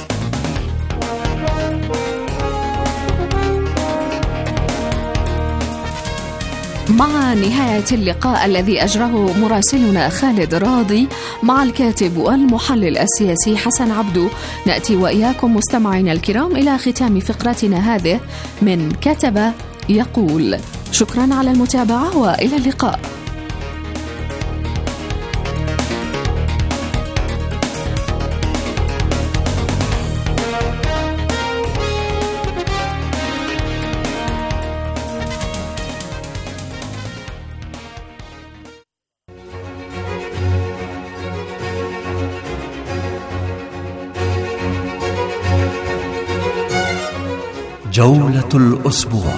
مع نهاية اللقاء الذي أجره مراسلنا خالد راضي مع الكاتب والمحلل السياسي حسن عبدو، نأتي وإياكم مستمعينا الكرام إلى ختام فقرتنا هذه من كتب يقول. شكرا على المتابعة وإلى اللقاء. جولة الأسبوع.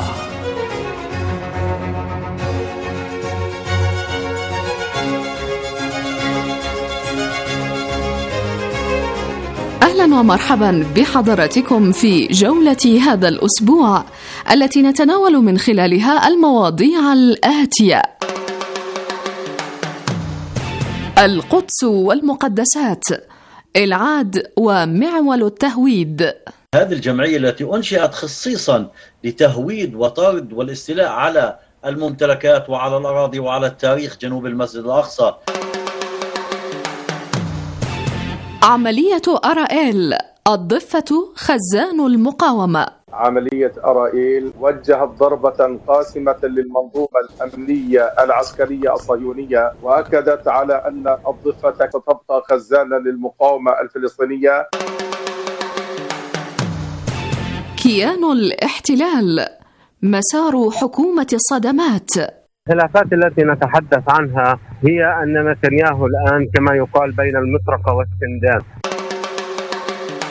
أهلا ومرحبا بحضراتكم في جولة هذا الأسبوع التي نتناول من خلالها المواضيع الآتية: القدس والمقدسات، العاد ومعول التهويد. هذه الجمعية التي أنشئت خصيصا لتهويد وطرد والاستيلاء على الممتلكات وعلى الأراضي وعلى التاريخ جنوب المسجد الأقصى. عملية أرائيل، الضفة خزان المقاومة. عملية أرائيل وجهت ضربة قاسمة للمنظومة الأمنية العسكرية الصهيونية، وأكدت على أن الضفة ستبقى خزانا للمقاومة الفلسطينية. كيان الاحتلال، مسار حكومة الصدمات. الخلافات التي نتحدث عنها هي أن نتنياهو الآن كما يقال بين المطرقة والسندان.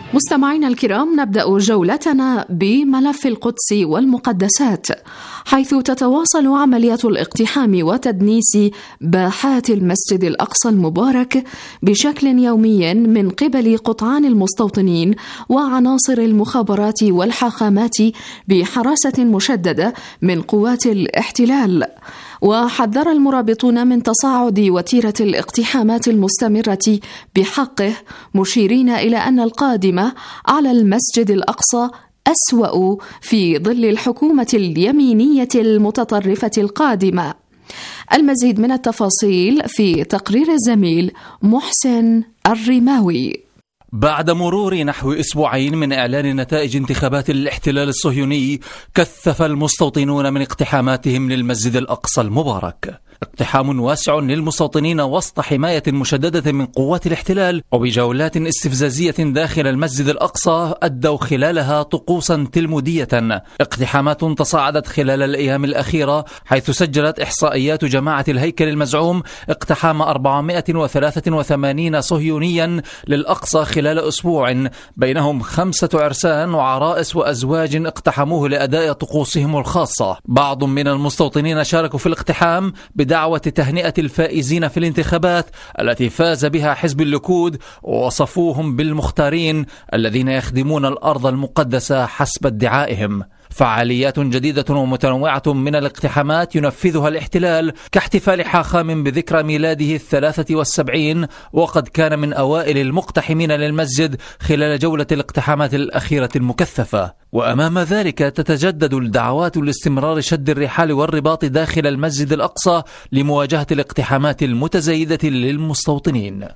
مستمعينا الكرام، نبدأ جولتنا بملف القدس والمقدسات، حيث تتواصل عمليات الاقتحام وتدنيس باحات المسجد الأقصى المبارك بشكل يومي من قبل قطعان المستوطنين وعناصر المخابرات والحاخامات بحراسة مشددة من قوات الاحتلال. وحذر المرابطون من تصاعد وتيرة الاقتحامات المستمرة بحقه، مشيرين إلى أن القادمة على المسجد الأقصى أسوأ في ظل الحكومة اليمينية المتطرفة القادمة. المزيد من التفاصيل في تقرير الزميل محسن الرماوي. بعد مرور نحو أسبوعين من إعلان نتائج انتخابات الاحتلال الصهيوني، كثف المستوطنون من اقتحاماتهم للمسجد الأقصى المبارك. اقتحام واسع للمستوطنين وسط حماية مشددة من قوات الاحتلال، وبجولات استفزازية داخل المسجد الأقصى أدوا خلالها طقوسا تلمودية. اقتحامات تصاعدت خلال الأيام الأخيرة، حيث سجلت إحصائيات جماعة الهيكل المزعوم اقتحام أربعمائة وثلاثة وثمانين صهيونيا للأقصى خلال أسبوع، بينهم خمسة عرسان وعرائس وأزواج اقتحموه لأداء طقوسهم الخاصة. بعض من المستوطنين شاركوا في الاقتحام بدعوة تهنئة الفائزين في الانتخابات التي فاز بها حزب الليكود، ووصفوهم بالمختارين الذين يخدمون الأرض المقدسة حسب ادعائهم. فعاليات جديدة ومتنوعة من الاقتحامات ينفذها الاحتلال، كاحتفال حاخام بذكرى ميلاده الثلاثة والسبعين، وقد كان من أوائل المقتحمين للمسجد خلال جولة الاقتحامات الأخيرة المكثفة. وأمام ذلك تتجدد الدعوات لاستمرار شد الرحال والرباط داخل المسجد الأقصى لمواجهة الاقتحامات المتزايدة للمستوطنين.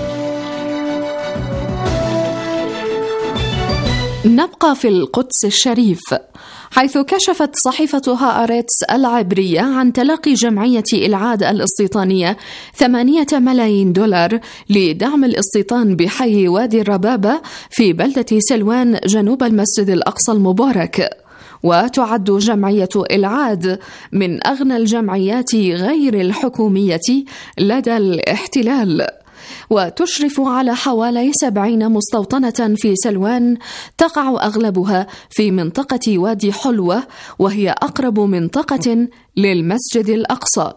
نبقى في القدس الشريف، حيث كشفت صحيفة هآرتس العبرية عن تلقي جمعية إلعاد الاستيطانية ثمانية ملايين دولار لدعم الاستيطان بحي وادي الربابة في بلدة سلوان جنوب المسجد الأقصى المبارك. وتعد جمعية إلعاد من أغنى الجمعيات غير الحكومية لدى الاحتلال، وتشرف على حوالي سبعين مستوطنة في سلوان، تقع أغلبها في منطقة وادي حلوة، وهي أقرب منطقة للمسجد الأقصى.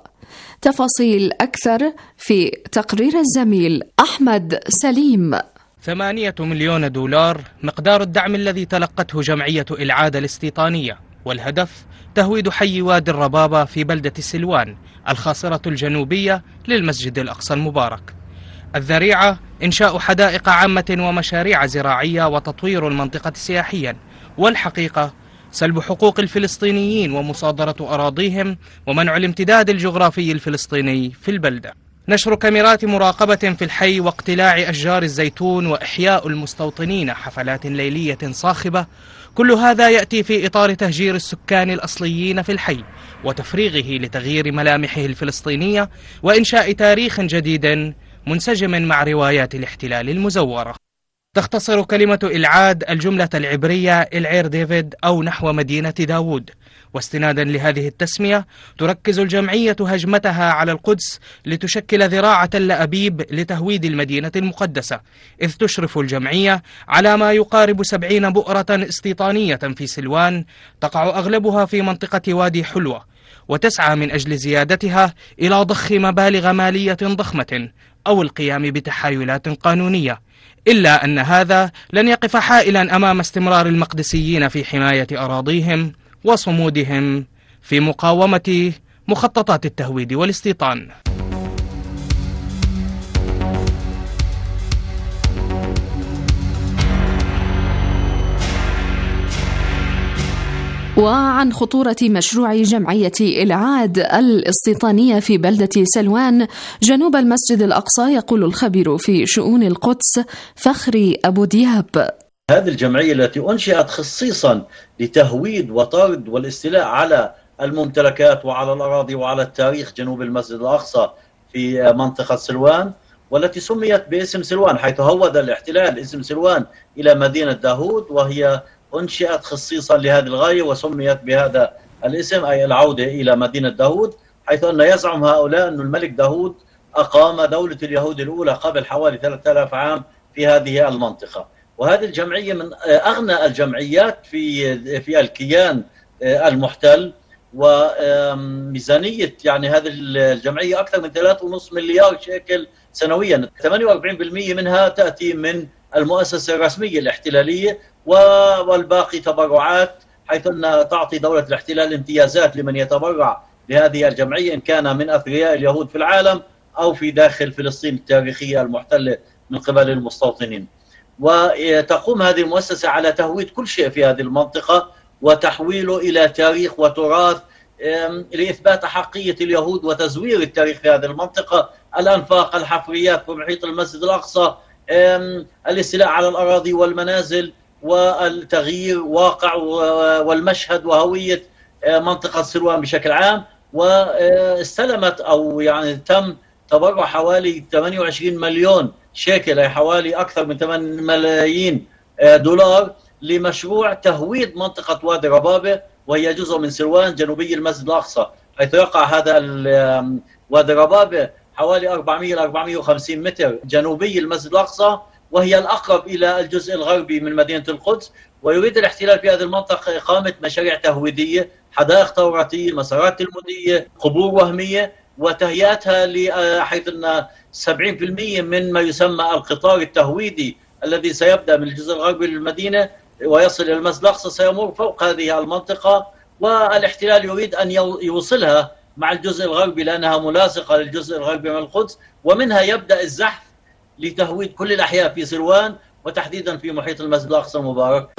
تفاصيل أكثر في تقرير الزميل أحمد سليم. ثمانية مليون دولار مقدار الدعم الذي تلقته جمعية إلعاد الاستيطانية، والهدف تهويد حي وادي الربابة في بلدة سلوان الخاصرة الجنوبية للمسجد الأقصى المبارك. الذريعة إنشاء حدائق عامة ومشاريع زراعية وتطوير المنطقة سياحيا، والحقيقة سلب حقوق الفلسطينيين ومصادرة أراضيهم ومنع الامتداد الجغرافي الفلسطيني في البلدة. نشر كاميرات مراقبة في الحي واقتلاع أشجار الزيتون وإحياء المستوطنين حفلات ليلية صاخبة، كل هذا يأتي في إطار تهجير السكان الأصليين في الحي وتفريغه لتغيير ملامحه الفلسطينية وإنشاء تاريخ جديد منسجم مع روايات الاحتلال المزورة. تختصر كلمة إلعاد الجملة العبرية إلعير ديفيد أو نحو مدينة داود، واستنادا لهذه التسمية تركز الجمعية هجمتها على القدس لتشكل ذراع تل أبيب لتهويد المدينة المقدسة، إذ تشرف الجمعية على ما يقارب سبعين بؤرة استيطانية في سلوان، تقع أغلبها في منطقة وادي حلوة، وتسعى من أجل زيادتها إلى ضخ مبالغ مالية ضخمة أو القيام بتحايلات قانونية، إلا أن هذا لن يقف حائلا أمام استمرار المقدسيين في حماية أراضيهم وصمودهم في مقاومة مخططات التهويد والاستيطان. وعن خطورة مشروع جمعية إلعاد الاستيطانية في بلدة سلوان جنوب المسجد الأقصى، يقول الخبير في شؤون القدس فخري أبو دياب. هذه الجمعية التي أنشئت خصيصا لتهويد وطرد والاستيلاء على الممتلكات وعلى الأراضي وعلى التاريخ جنوب المسجد الأقصى في منطقة سلوان، والتي سميت باسم سلوان، حيث هود الاحتلال اسم سلوان إلى مدينة داود، وهي أنشئت خصيصا لهذه الغاية وسميت بهذا الاسم، أي العودة إلى مدينة داود، حيث أن يزعم هؤلاء أن الملك داود أقام دولة اليهود الأولى قبل حوالي ثلاثة آلاف عام في هذه المنطقة. وهذه الجمعية من أغنى الجمعيات في في الكيان المحتل، وميزانية يعني هذه الجمعية أكثر من ثلاثة ونصف مليار شيكل سنويا، ثمانية وأربعين بالمئة منها تأتي من المؤسسة الرسمية الاحتلالية، والباقي تبرعات، حيث أنها تعطي دولة الاحتلال امتيازات لمن يتبرع لهذه الجمعية إن كان من أثرياء اليهود في العالم أو في داخل فلسطين التاريخية المحتلة من قبل المستوطنين. وتقوم هذه المؤسسة على تهويد كل شيء في هذه المنطقة وتحويله إلى تاريخ وتراث لإثبات أحقية اليهود وتزوير التاريخ في هذه المنطقة، الأنفاق، الحفريات في محيط المسجد الأقصى، الاستيلاء على الأراضي والمنازل، والتغيير واقع والمشهد وهوية منطقة سلوان بشكل عام. واستلمت أو يعني تم تبرع حوالي ثمانية وعشرين مليون شيكل، أي حوالي أكثر من ثمانية ملايين دولار، لمشروع تهويد منطقة وادي ربابة، وهي جزء من سلوان جنوبي المسجد الأقصى، حيث يقع هذا وادي ربابة حوالي أربعمئة إلى أربعمئة وخمسين متر جنوبي المسجد الأقصى، وهي الأقرب إلى الجزء الغربي من مدينة القدس. ويريد الاحتلال في هذه المنطقة إقامة مشاريع تهويدية، حدائق توراتية، مسارات تلمودية، قبور وهمية، وتهيئتها حيث أن سبعين بالمئة من ما يسمى القطار التهويدي الذي سيبدأ من الجزء الغربي للمدينة ويصل إلى المسجد الأقصى سيمر فوق هذه المنطقة، والاحتلال يريد أن يوصلها مع الجزء الغربي لأنها ملاصقة للجزء الغربي من القدس، ومنها يبدأ الزحف لتهويد كل الأحياء في سلوان وتحديدا في محيط المسجد الأقصى المبارك.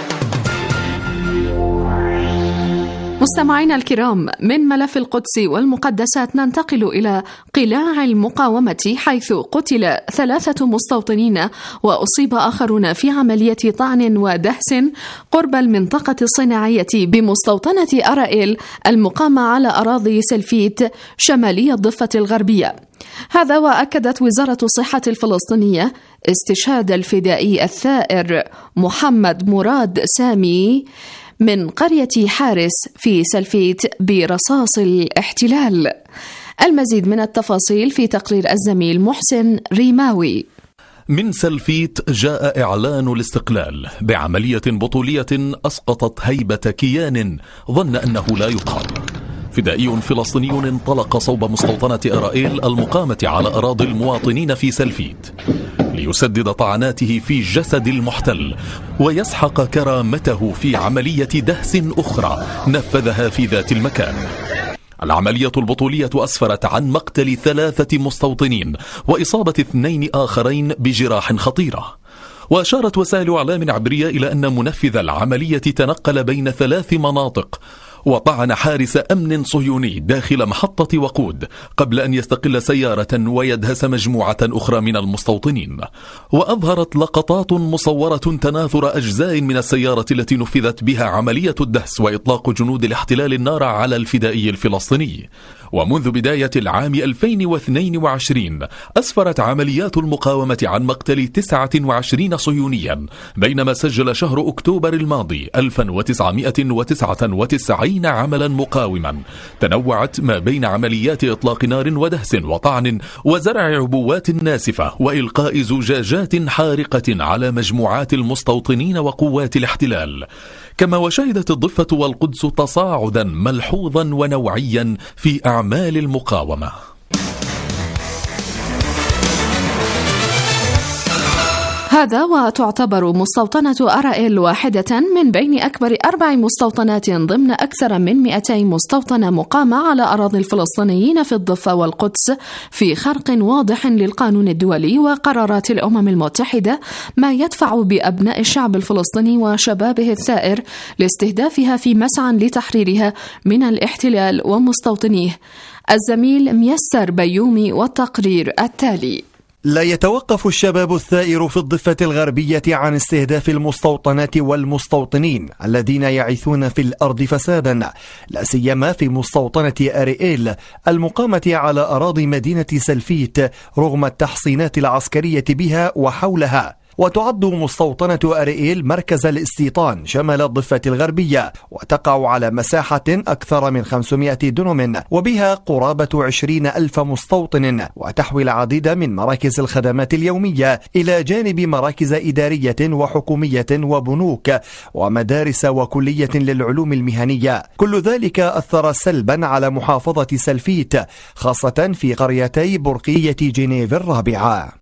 مستمعينا الكرام، من ملف القدس والمقدسات ننتقل إلى قلاع المقاومة، حيث قتل ثلاثة مستوطنين وأصيب آخرون في عملية طعن ودهس قرب المنطقة الصناعية بمستوطنة أرائيل المقامة على أراضي سلفيت شمالي الضفة الغربية. هذا وأكدت وزارة الصحة الفلسطينية استشهاد الفدائي الثائر محمد مراد سامي من قرية حارس في سلفيت برصاص الاحتلال. المزيد من التفاصيل في تقرير الزميل محسن ريماوي. من سلفيت جاء إعلان الاستقلال بعملية بطولية أسقطت هيبة كيان ظن أنه لا يقهر. فدائي فلسطيني انطلق صوب مستوطنة أرائيل المقامة على أراضي المواطنين في سلفيت ليسدد طعناته في جسد المحتل ويسحق كرامته في عملية دهس أخرى نفذها في ذات المكان. العملية البطولية أسفرت عن مقتل ثلاثة مستوطنين وإصابة اثنين آخرين بجراح خطيرة. وأشارت وسائل إعلام عبرية إلى أن منفذ العملية تنقل بين ثلاث مناطق وطعن حارس أمن صهيوني داخل محطة وقود قبل أن يستقل سيارة ويدهس مجموعة أخرى من المستوطنين. وأظهرت لقطات مصورة تناثر أجزاء من السيارة التي نفذت بها عملية الدهس وإطلاق جنود الاحتلال النار على الفدائي الفلسطيني. ومنذ بداية العام ألفين واثنين وعشرين أسفرت عمليات المقاومة عن مقتل تسعة وعشرين صهيونيا، بينما سجل شهر أكتوبر الماضي ألف وتسعمئة وتسعة وتسعين عملا مقاوما تنوعت ما بين عمليات إطلاق نار ودهس وطعن وزرع عبوات ناسفة وإلقاء زجاجات حارقة على مجموعات المستوطنين وقوات الاحتلال. كما وشهدت الضفة والقدس تصاعدا ملحوظا ونوعيا في أعمال المقاومة. هذا وتعتبر مستوطنة أرائيل واحدة من بين أكبر أربع مستوطنات ضمن أكثر من مئتي مستوطنة مقامة على أراضي الفلسطينيين في الضفة والقدس في خرق واضح للقانون الدولي وقرارات الأمم المتحدة، ما يدفع بأبناء الشعب الفلسطيني وشبابه الثائر لاستهدافها في مسعى لتحريرها من الاحتلال ومستوطنيه. الزميل ميسر بيومي والتقرير التالي. لا يتوقف الشباب الثائر في الضفة الغربية عن استهداف المستوطنات والمستوطنين الذين يعيثون في الأرض فسادا، لا سيما في مستوطنة أرائيل المقامة على أراضي مدينة سلفيت رغم التحصينات العسكرية بها وحولها. وتعد مستوطنة أريئيل مركز الاستيطان شمال الضفة الغربية، وتقع على مساحة أكثر من خمسمائة دنم، وبها قرابة عشرين ألف مستوطن، وتحوي العديد من مراكز الخدمات اليومية إلى جانب مراكز إدارية وحكومية وبنوك ومدارس وكلية للعلوم المهنية. كل ذلك أثر سلبا على محافظة سلفيت، خاصة في قريتي برقية جنيف الرابعة.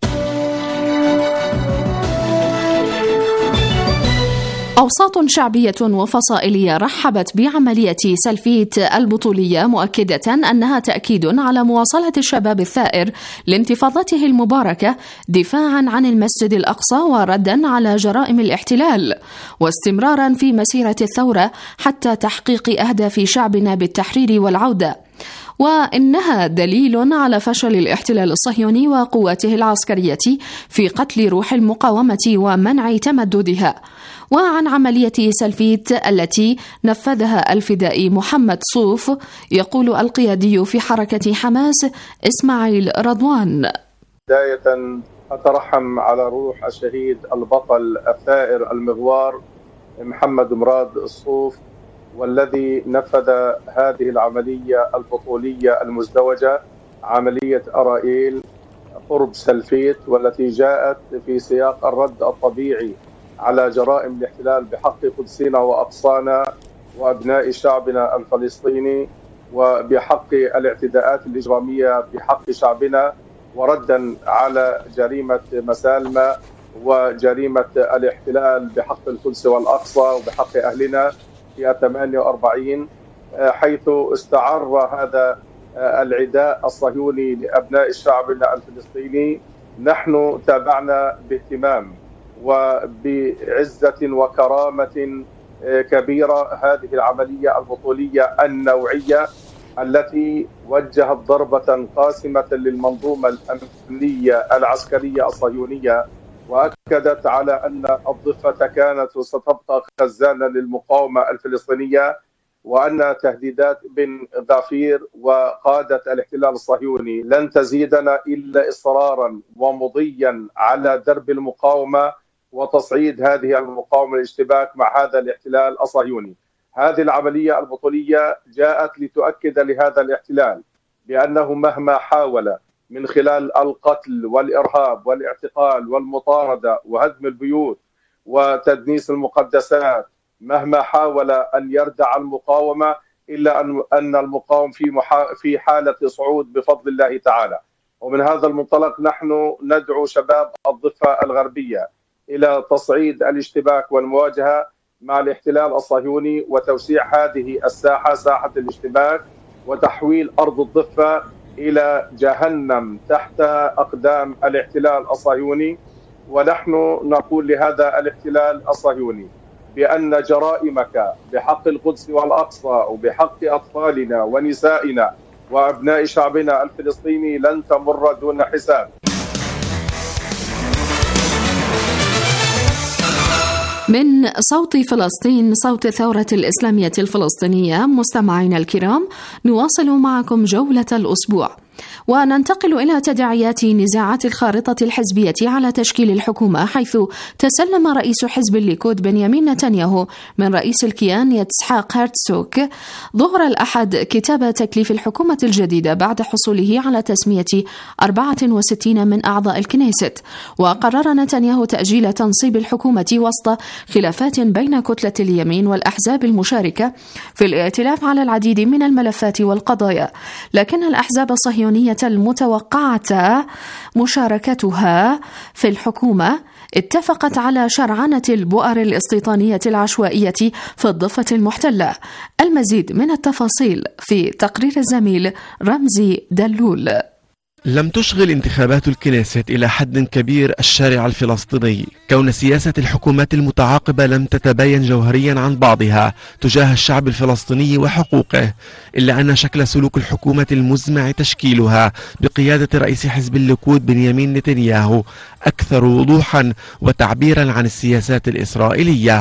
أوساط شعبية وفصائلية رحبت بعملية سلفيت البطولية، مؤكدة أنها تأكيد على مواصلة الشباب الثائر لانتفاضته المباركة دفاعا عن المسجد الأقصى وردا على جرائم الاحتلال، واستمرارا في مسيرة الثورة حتى تحقيق أهداف شعبنا بالتحرير والعودة، وإنها دليل على فشل الاحتلال الصهيوني وقواته العسكرية في قتل روح المقاومة ومنع تمددها. وعن عملية سلفيت التي نفذها الفدائي محمد صوف يقول القيادي في حركة حماس إسماعيل رضوان: بداية أترحم على روح الشهيد البطل الثائر المغوار محمد مراد الصوف، والذي نفذ هذه العملية البطولية المزدوجة، عملية أرائيل قرب سلفيت، والتي جاءت في سياق الرد الطبيعي على جرائم الاحتلال بحق قدسنا وأقصانا وأبناء شعبنا الفلسطيني، وبحق الاعتداءات الإجرامية بحق شعبنا، وردا على جريمة مسالمة وجريمة الاحتلال بحق القدس والأقصى وبحق أهلنا في ثمانية وأربعين، حيث استعر هذا العداء الصهيوني لأبناء شعبنا الفلسطيني. نحن تابعنا باهتمام وبعزة وكرامة كبيرة هذه العملية البطولية النوعية التي وجهت ضربة قاسمة للمنظومة الأمنية العسكرية الصهيونية، وأكدت على أن الضفة كانت وستبقى خزانا للمقاومة الفلسطينية، وأن تهديدات بن غفير وقادة الاحتلال الصهيوني لن تزيدنا إلا إصرارا ومضيا على درب المقاومة وتصعيد هذه المقاومة الاشتباك مع هذا الاحتلال الصهيوني. هذه العملية البطولية جاءت لتؤكد لهذا الاحتلال بأنه مهما حاول من خلال القتل والإرهاب والاعتقال والمطاردة وهدم البيوت وتدنيس المقدسات، مهما حاول أن يردع المقاومة، إلا أن المقاوم في في حالة صعود بفضل الله تعالى. ومن هذا المنطلق نحن ندعو شباب الضفة الغربية إلى تصعيد الاشتباك والمواجهة مع الاحتلال الصهيوني وتوسيع هذه الساحة، ساحة الاشتباك، وتحويل أرض الضفة إلى جهنم تحت أقدام الاحتلال الصهيوني. ونحن نقول لهذا الاحتلال الصهيوني بأن جرائمك بحق القدس والأقصى وبحق أطفالنا ونسائنا وأبناء شعبنا الفلسطيني لن تمر دون حساب. من صوت فلسطين، صوت الثورة الإسلامية الفلسطينية، مستمعينا الكرام، نواصل معكم جولة الأسبوع وننتقل إلى تداعيات نزاعات الخارطة الحزبية على تشكيل الحكومة، حيث تسلم رئيس حزب الليكود بنيامين نتنياهو من رئيس الكيان يتسحاق هرتسوك ظهر الأحد كتاب تكليف الحكومة الجديدة بعد حصوله على تسمية أربعة وستين من أعضاء الكنيست. وقرر نتنياهو تأجيل تنصيب الحكومة وسط خلافات بين كتلة اليمين والأحزاب المشاركة في الائتلاف على العديد من الملفات والقضايا، لكن الأحزاب الصهيونية المتوقعة مشاركتها في الحكومة اتفقت على شرعنة البؤر الاستيطانية العشوائية في الضفة المحتلة. المزيد من التفاصيل في تقرير الزميل رمزي دلول. لم تشغل انتخابات الكنيست إلى حد كبير الشارع الفلسطيني، كون سياسة الحكومات المتعاقبة لم تتباين جوهريا عن بعضها تجاه الشعب الفلسطيني وحقوقه، إلا أن شكل سلوك الحكومة المزمع تشكيلها بقيادة رئيس حزب الليكود بنيامين نتنياهو أكثر وضوحا وتعبيرا عن السياسات الإسرائيلية.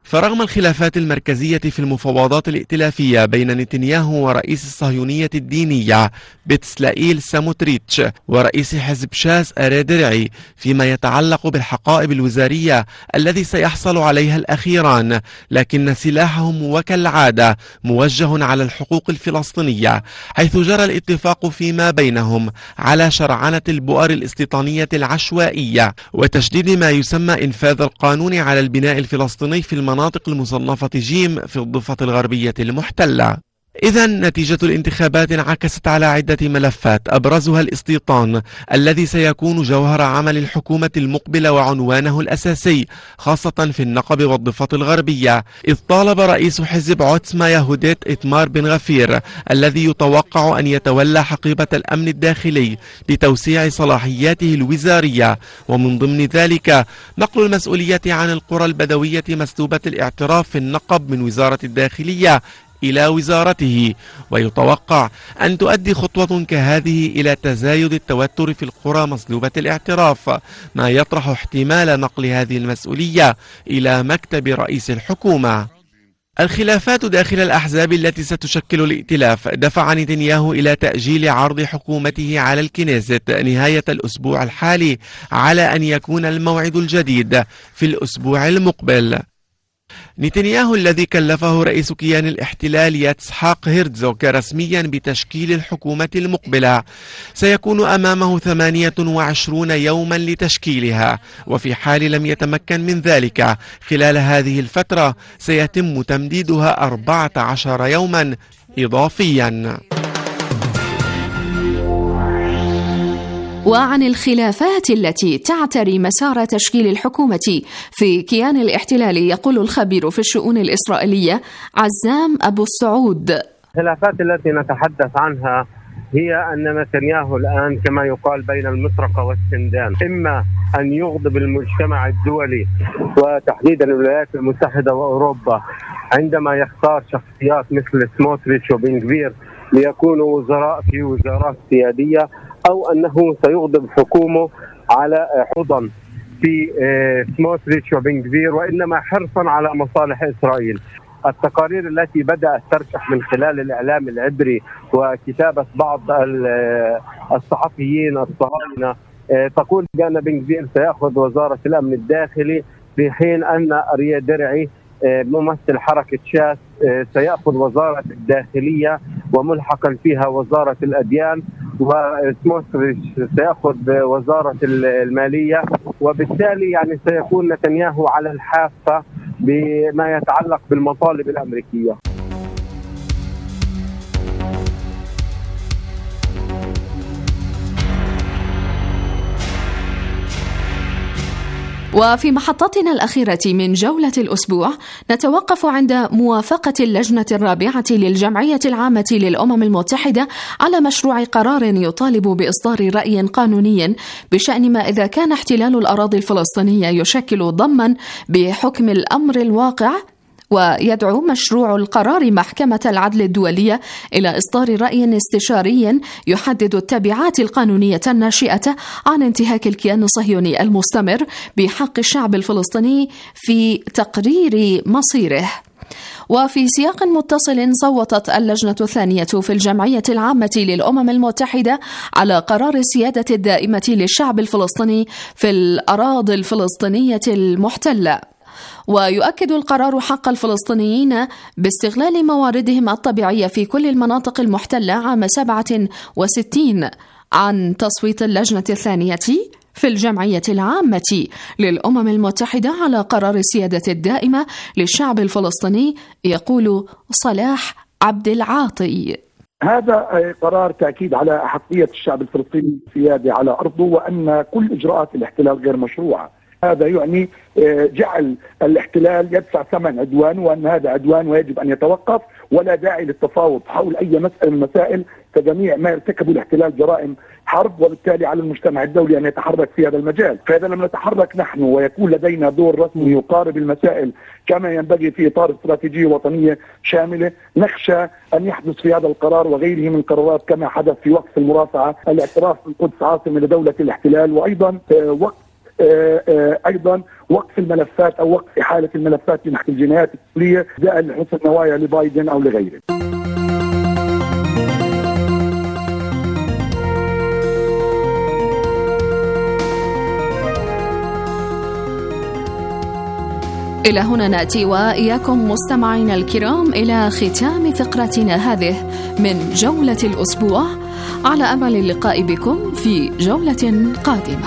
فرغم الخلافات المركزية في المفاوضات الائتلافية بين نتنياهو ورئيس الصهيونية الدينية بتسلائيل ساموتريتش ورئيس حزب شاس أري درعي فيما يتعلق بالحقائب الوزارية الذي سيحصل عليها الأخيران، لكن سلاحهم وكالعادة موجه على الحقوق الفلسطينية، حيث جرى الاتفاق فيما بينهم على شرعنة البؤر الاستيطانية العشوائية وتشديد ما يسمى إنفاذ القانون على البناء الفلسطيني في المناطق المصنفة جيم في الضفة الغربية المحتلة. إذا نتيجة الانتخابات انعكست على عدة ملفات، أبرزها الاستيطان الذي سيكون جوهر عمل الحكومة المقبلة وعنوانه الأساسي، خاصة في النقب والضفة الغربية، إذ طالب رئيس حزب عوتسما يهوديت إتمار بن غفير الذي يتوقع أن يتولى حقيبة الأمن الداخلي بتوسيع صلاحياته الوزارية، ومن ضمن ذلك نقل المسؤولية عن القرى البدوية مسلوبة الاعتراف في النقب من وزارة الداخلية إلى وزارته. ويتوقع أن تؤدي خطوة كهذه إلى تزايد التوتر في القرى مسلوبة الاعتراف، ما يطرح احتمال نقل هذه المسؤولية إلى مكتب رئيس الحكومة. الخلافات داخل الأحزاب التي ستشكل الائتلاف دفع نتنياهو إلى تأجيل عرض حكومته على الكنيست نهاية الأسبوع الحالي، على أن يكون الموعد الجديد في الأسبوع المقبل. نتنياهو الذي كلفه رئيس كيان الاحتلال يتسحاق هيرتزوغ رسميا بتشكيل الحكومة المقبلة سيكون أمامه ثمانية وعشرين يوما لتشكيلها، وفي حال لم يتمكن من ذلك خلال هذه الفترة سيتم تمديدها أربعة عشر يوما إضافيا. وعن الخلافات التي تعتري مسار تشكيل الحكومة في كيان الاحتلال يقول الخبير في الشؤون الإسرائيلية عزام أبو السعود. الخلافات التي نتحدث عنها هي أن نتنياهو الآن كما يقال بين المطرقة والسندان، إما أن يغضب المجتمع الدولي وتحديدا الولايات المتحدة وأوروبا عندما يختار شخصيات مثل سموتريتش وبن غفير ليكونوا وزراء في وزارات سيادية، أو أنه سيغضب حكومه على حضن في سموتريتش وبن غفير، وإنما حرصا على مصالح إسرائيل. التقارير التي بدأت ترشح من خلال الإعلام العبري وكتابة بعض الصحفيين الصهاينة تقول بأن بن غفير سيأخذ وزارة الأمن الداخلي، في حين أن أري درعي ممثل حركة شاس سيأخذ وزارة الداخلية وملحقا فيها وزارة الأديان، وسموتريتش سيأخذ وزارة المالية، وبالتالي يعني سيكون نتنياهو على الحافة بما يتعلق بالمطالب الأمريكية. وفي محطتنا الأخيرة من جولة الأسبوع نتوقف عند موافقة اللجنة الرابعة للجمعية العامة للأمم المتحدة على مشروع قرار يطالب بإصدار رأي قانوني بشأن ما إذا كان احتلال الأراضي الفلسطينية يشكل ضمن بحكم الأمر الواقع، ويدعو مشروع القرار محكمة العدل الدولية إلى إصدار رأي استشاري يحدد التبعات القانونية الناشئة عن انتهاك الكيان الصهيوني المستمر بحق الشعب الفلسطيني في تقرير مصيره. وفي سياق متصل صوتت اللجنة الثانية في الجمعية العامة للأمم المتحدة على قرار السيادة الدائمة للشعب الفلسطيني في الأراضي الفلسطينية المحتلة. ويؤكد القرار حق الفلسطينيين باستغلال مواردهم الطبيعية في كل المناطق المحتلة عام سبعة وستين. عن تصويت اللجنة الثانية في الجمعية العامة للأمم المتحدة على قرار السيادة الدائمة للشعب الفلسطيني يقول صلاح عبد العاطي: هذا قرار تأكيد على أحقية الشعب الفلسطيني السيادة على أرضه، وأن كل إجراءات الاحتلال غير مشروعة. هذا يعني جعل الاحتلال يدفع ثمن عدوان، وأن هذا عدوان ويجب أن يتوقف، ولا داعي للتفاوض حول أي مسألة من المسائل، فجميع ما يرتكبه الاحتلال جرائم حرب، وبالتالي على المجتمع الدولي أن يتحرك في هذا المجال. فإذا لم نتحرك نحن ويكون لدينا دور رسمي يقارب المسائل كما ينبغي في إطار استراتيجية وطنية شاملة، نخشى أن يحدث في هذا القرار وغيره من القرارات كما حدث في وقف المرافعة الاعتراف بالقدس عاصمة لدولة الاحتلال، وأيضا وقت أيضا وقف الملفات أو وقف إحالة الملفات لمحكمة الجنايات الدولية جاء لحسن نوايا لبايدن أو لغيره. إلى هنا نأتي وإياكم مستمعينا الكرام إلى ختام فقرتنا هذه من جولة الأسبوع، على أمل اللقاء بكم في جولة قادمة.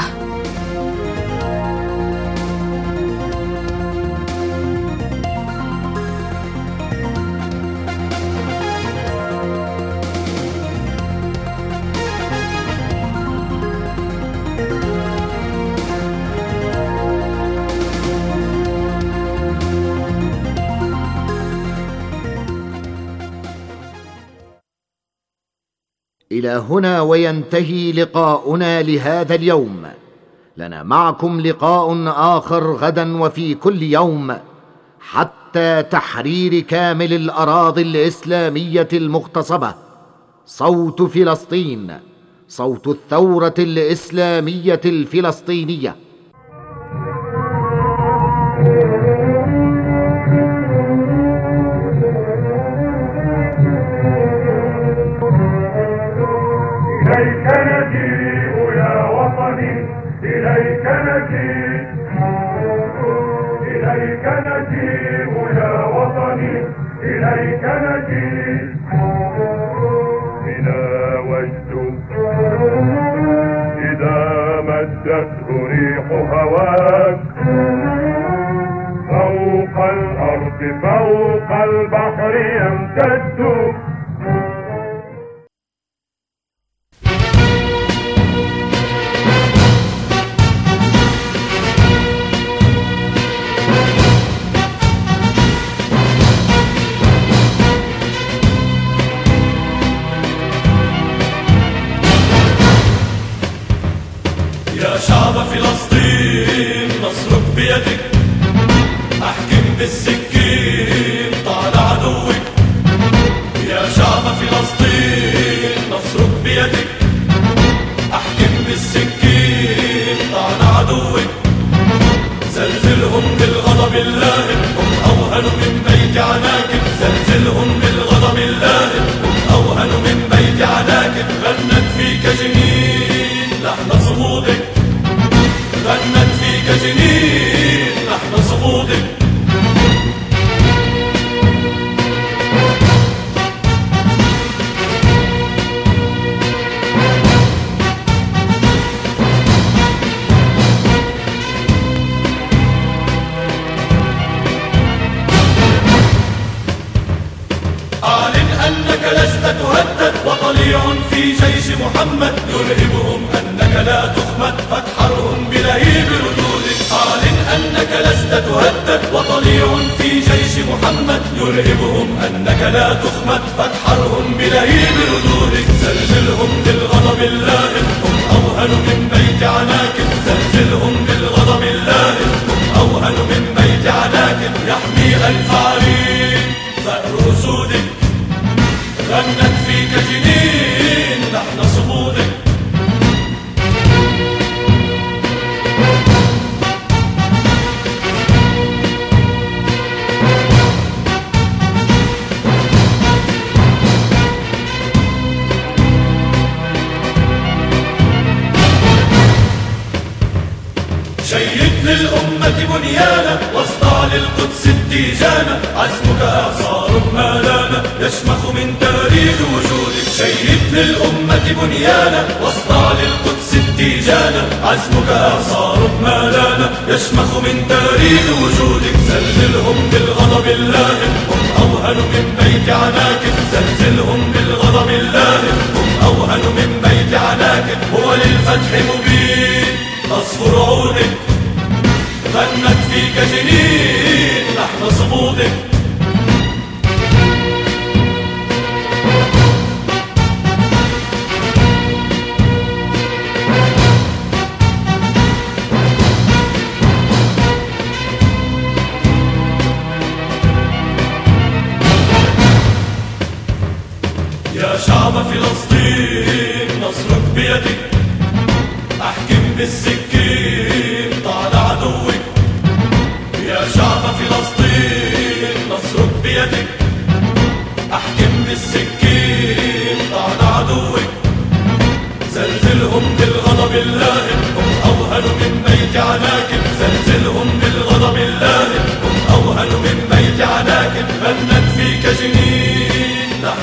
إلى هنا وينتهي لقاؤنا لهذا اليوم. لنا معكم لقاء آخر غدا وفي كل يوم حتى تحرير كامل الأراضي الإسلامية المغتصبة. صوت فلسطين، صوت الثورة الإسلامية الفلسطينية. إليك نجيء يا وطني، إليك نجيء، إليك نجيء يا وطني، إليك نجيء. بنا وجد إذا مدته ريح هواك، فوق الأرض فوق البحر يمتد. يا شعب فلسطين نصرك بيدك، احكم بالسكين طال عدوك. يا شعب فلسطين نصرك بيدك، احكم بالسكين طال عدوك. زلزلهم بالغضب اللائم، هم اوهن من بيت عناكب. زلزلهم بالغضب اللائم، هم اوهن من بيت عناكب. غنت فيك جنين لحن صمودك، غنت فيك جنين لحن صمودك. أعلن أنك لست تهدد، وطليع في جيش محمد يرهبهم أنك لا تخمد، فاتحرهم بلهيب ردودك. أعلن أنك لست تهدد، وطليع في جيش محمد يرهبهم أنك لا تخمد، فاتحرهم بلهيب ردودك. زلزلهم بالغضب اللائم، هم أوهن من بيت عناكب. زلزلهم بالغضب اللائم، هم أوهن من بيت عناكب. يحمي ألف عرين ثأر أسودك، غنت فيك جنين لحن صمودك. شيد للأمة بنيانا، واصدع للقدس التيجانا. عزمك إعصار ما لانا، يشمخ من تاريخ وجودك. شيد للأمة بنيانا، واصدع للقدس التيجانا. عزمك إعصار ما لانا، يشمخ من تاريخ وجودك. زلزلهم بالغضب اللائم، هم أوهن من بيت عناكب. زلزلهم بالغضب اللائم، هم أوهن من بيت عناكب. هو للفتح مبين تصفر عودك، غنت فيك جنين لحن صمودك. يا شعب فلسطين نصرك بيدك، احكم بالسكين طال عدوك. السكين طعن عدوك، زلزلهم بالغضب اللائم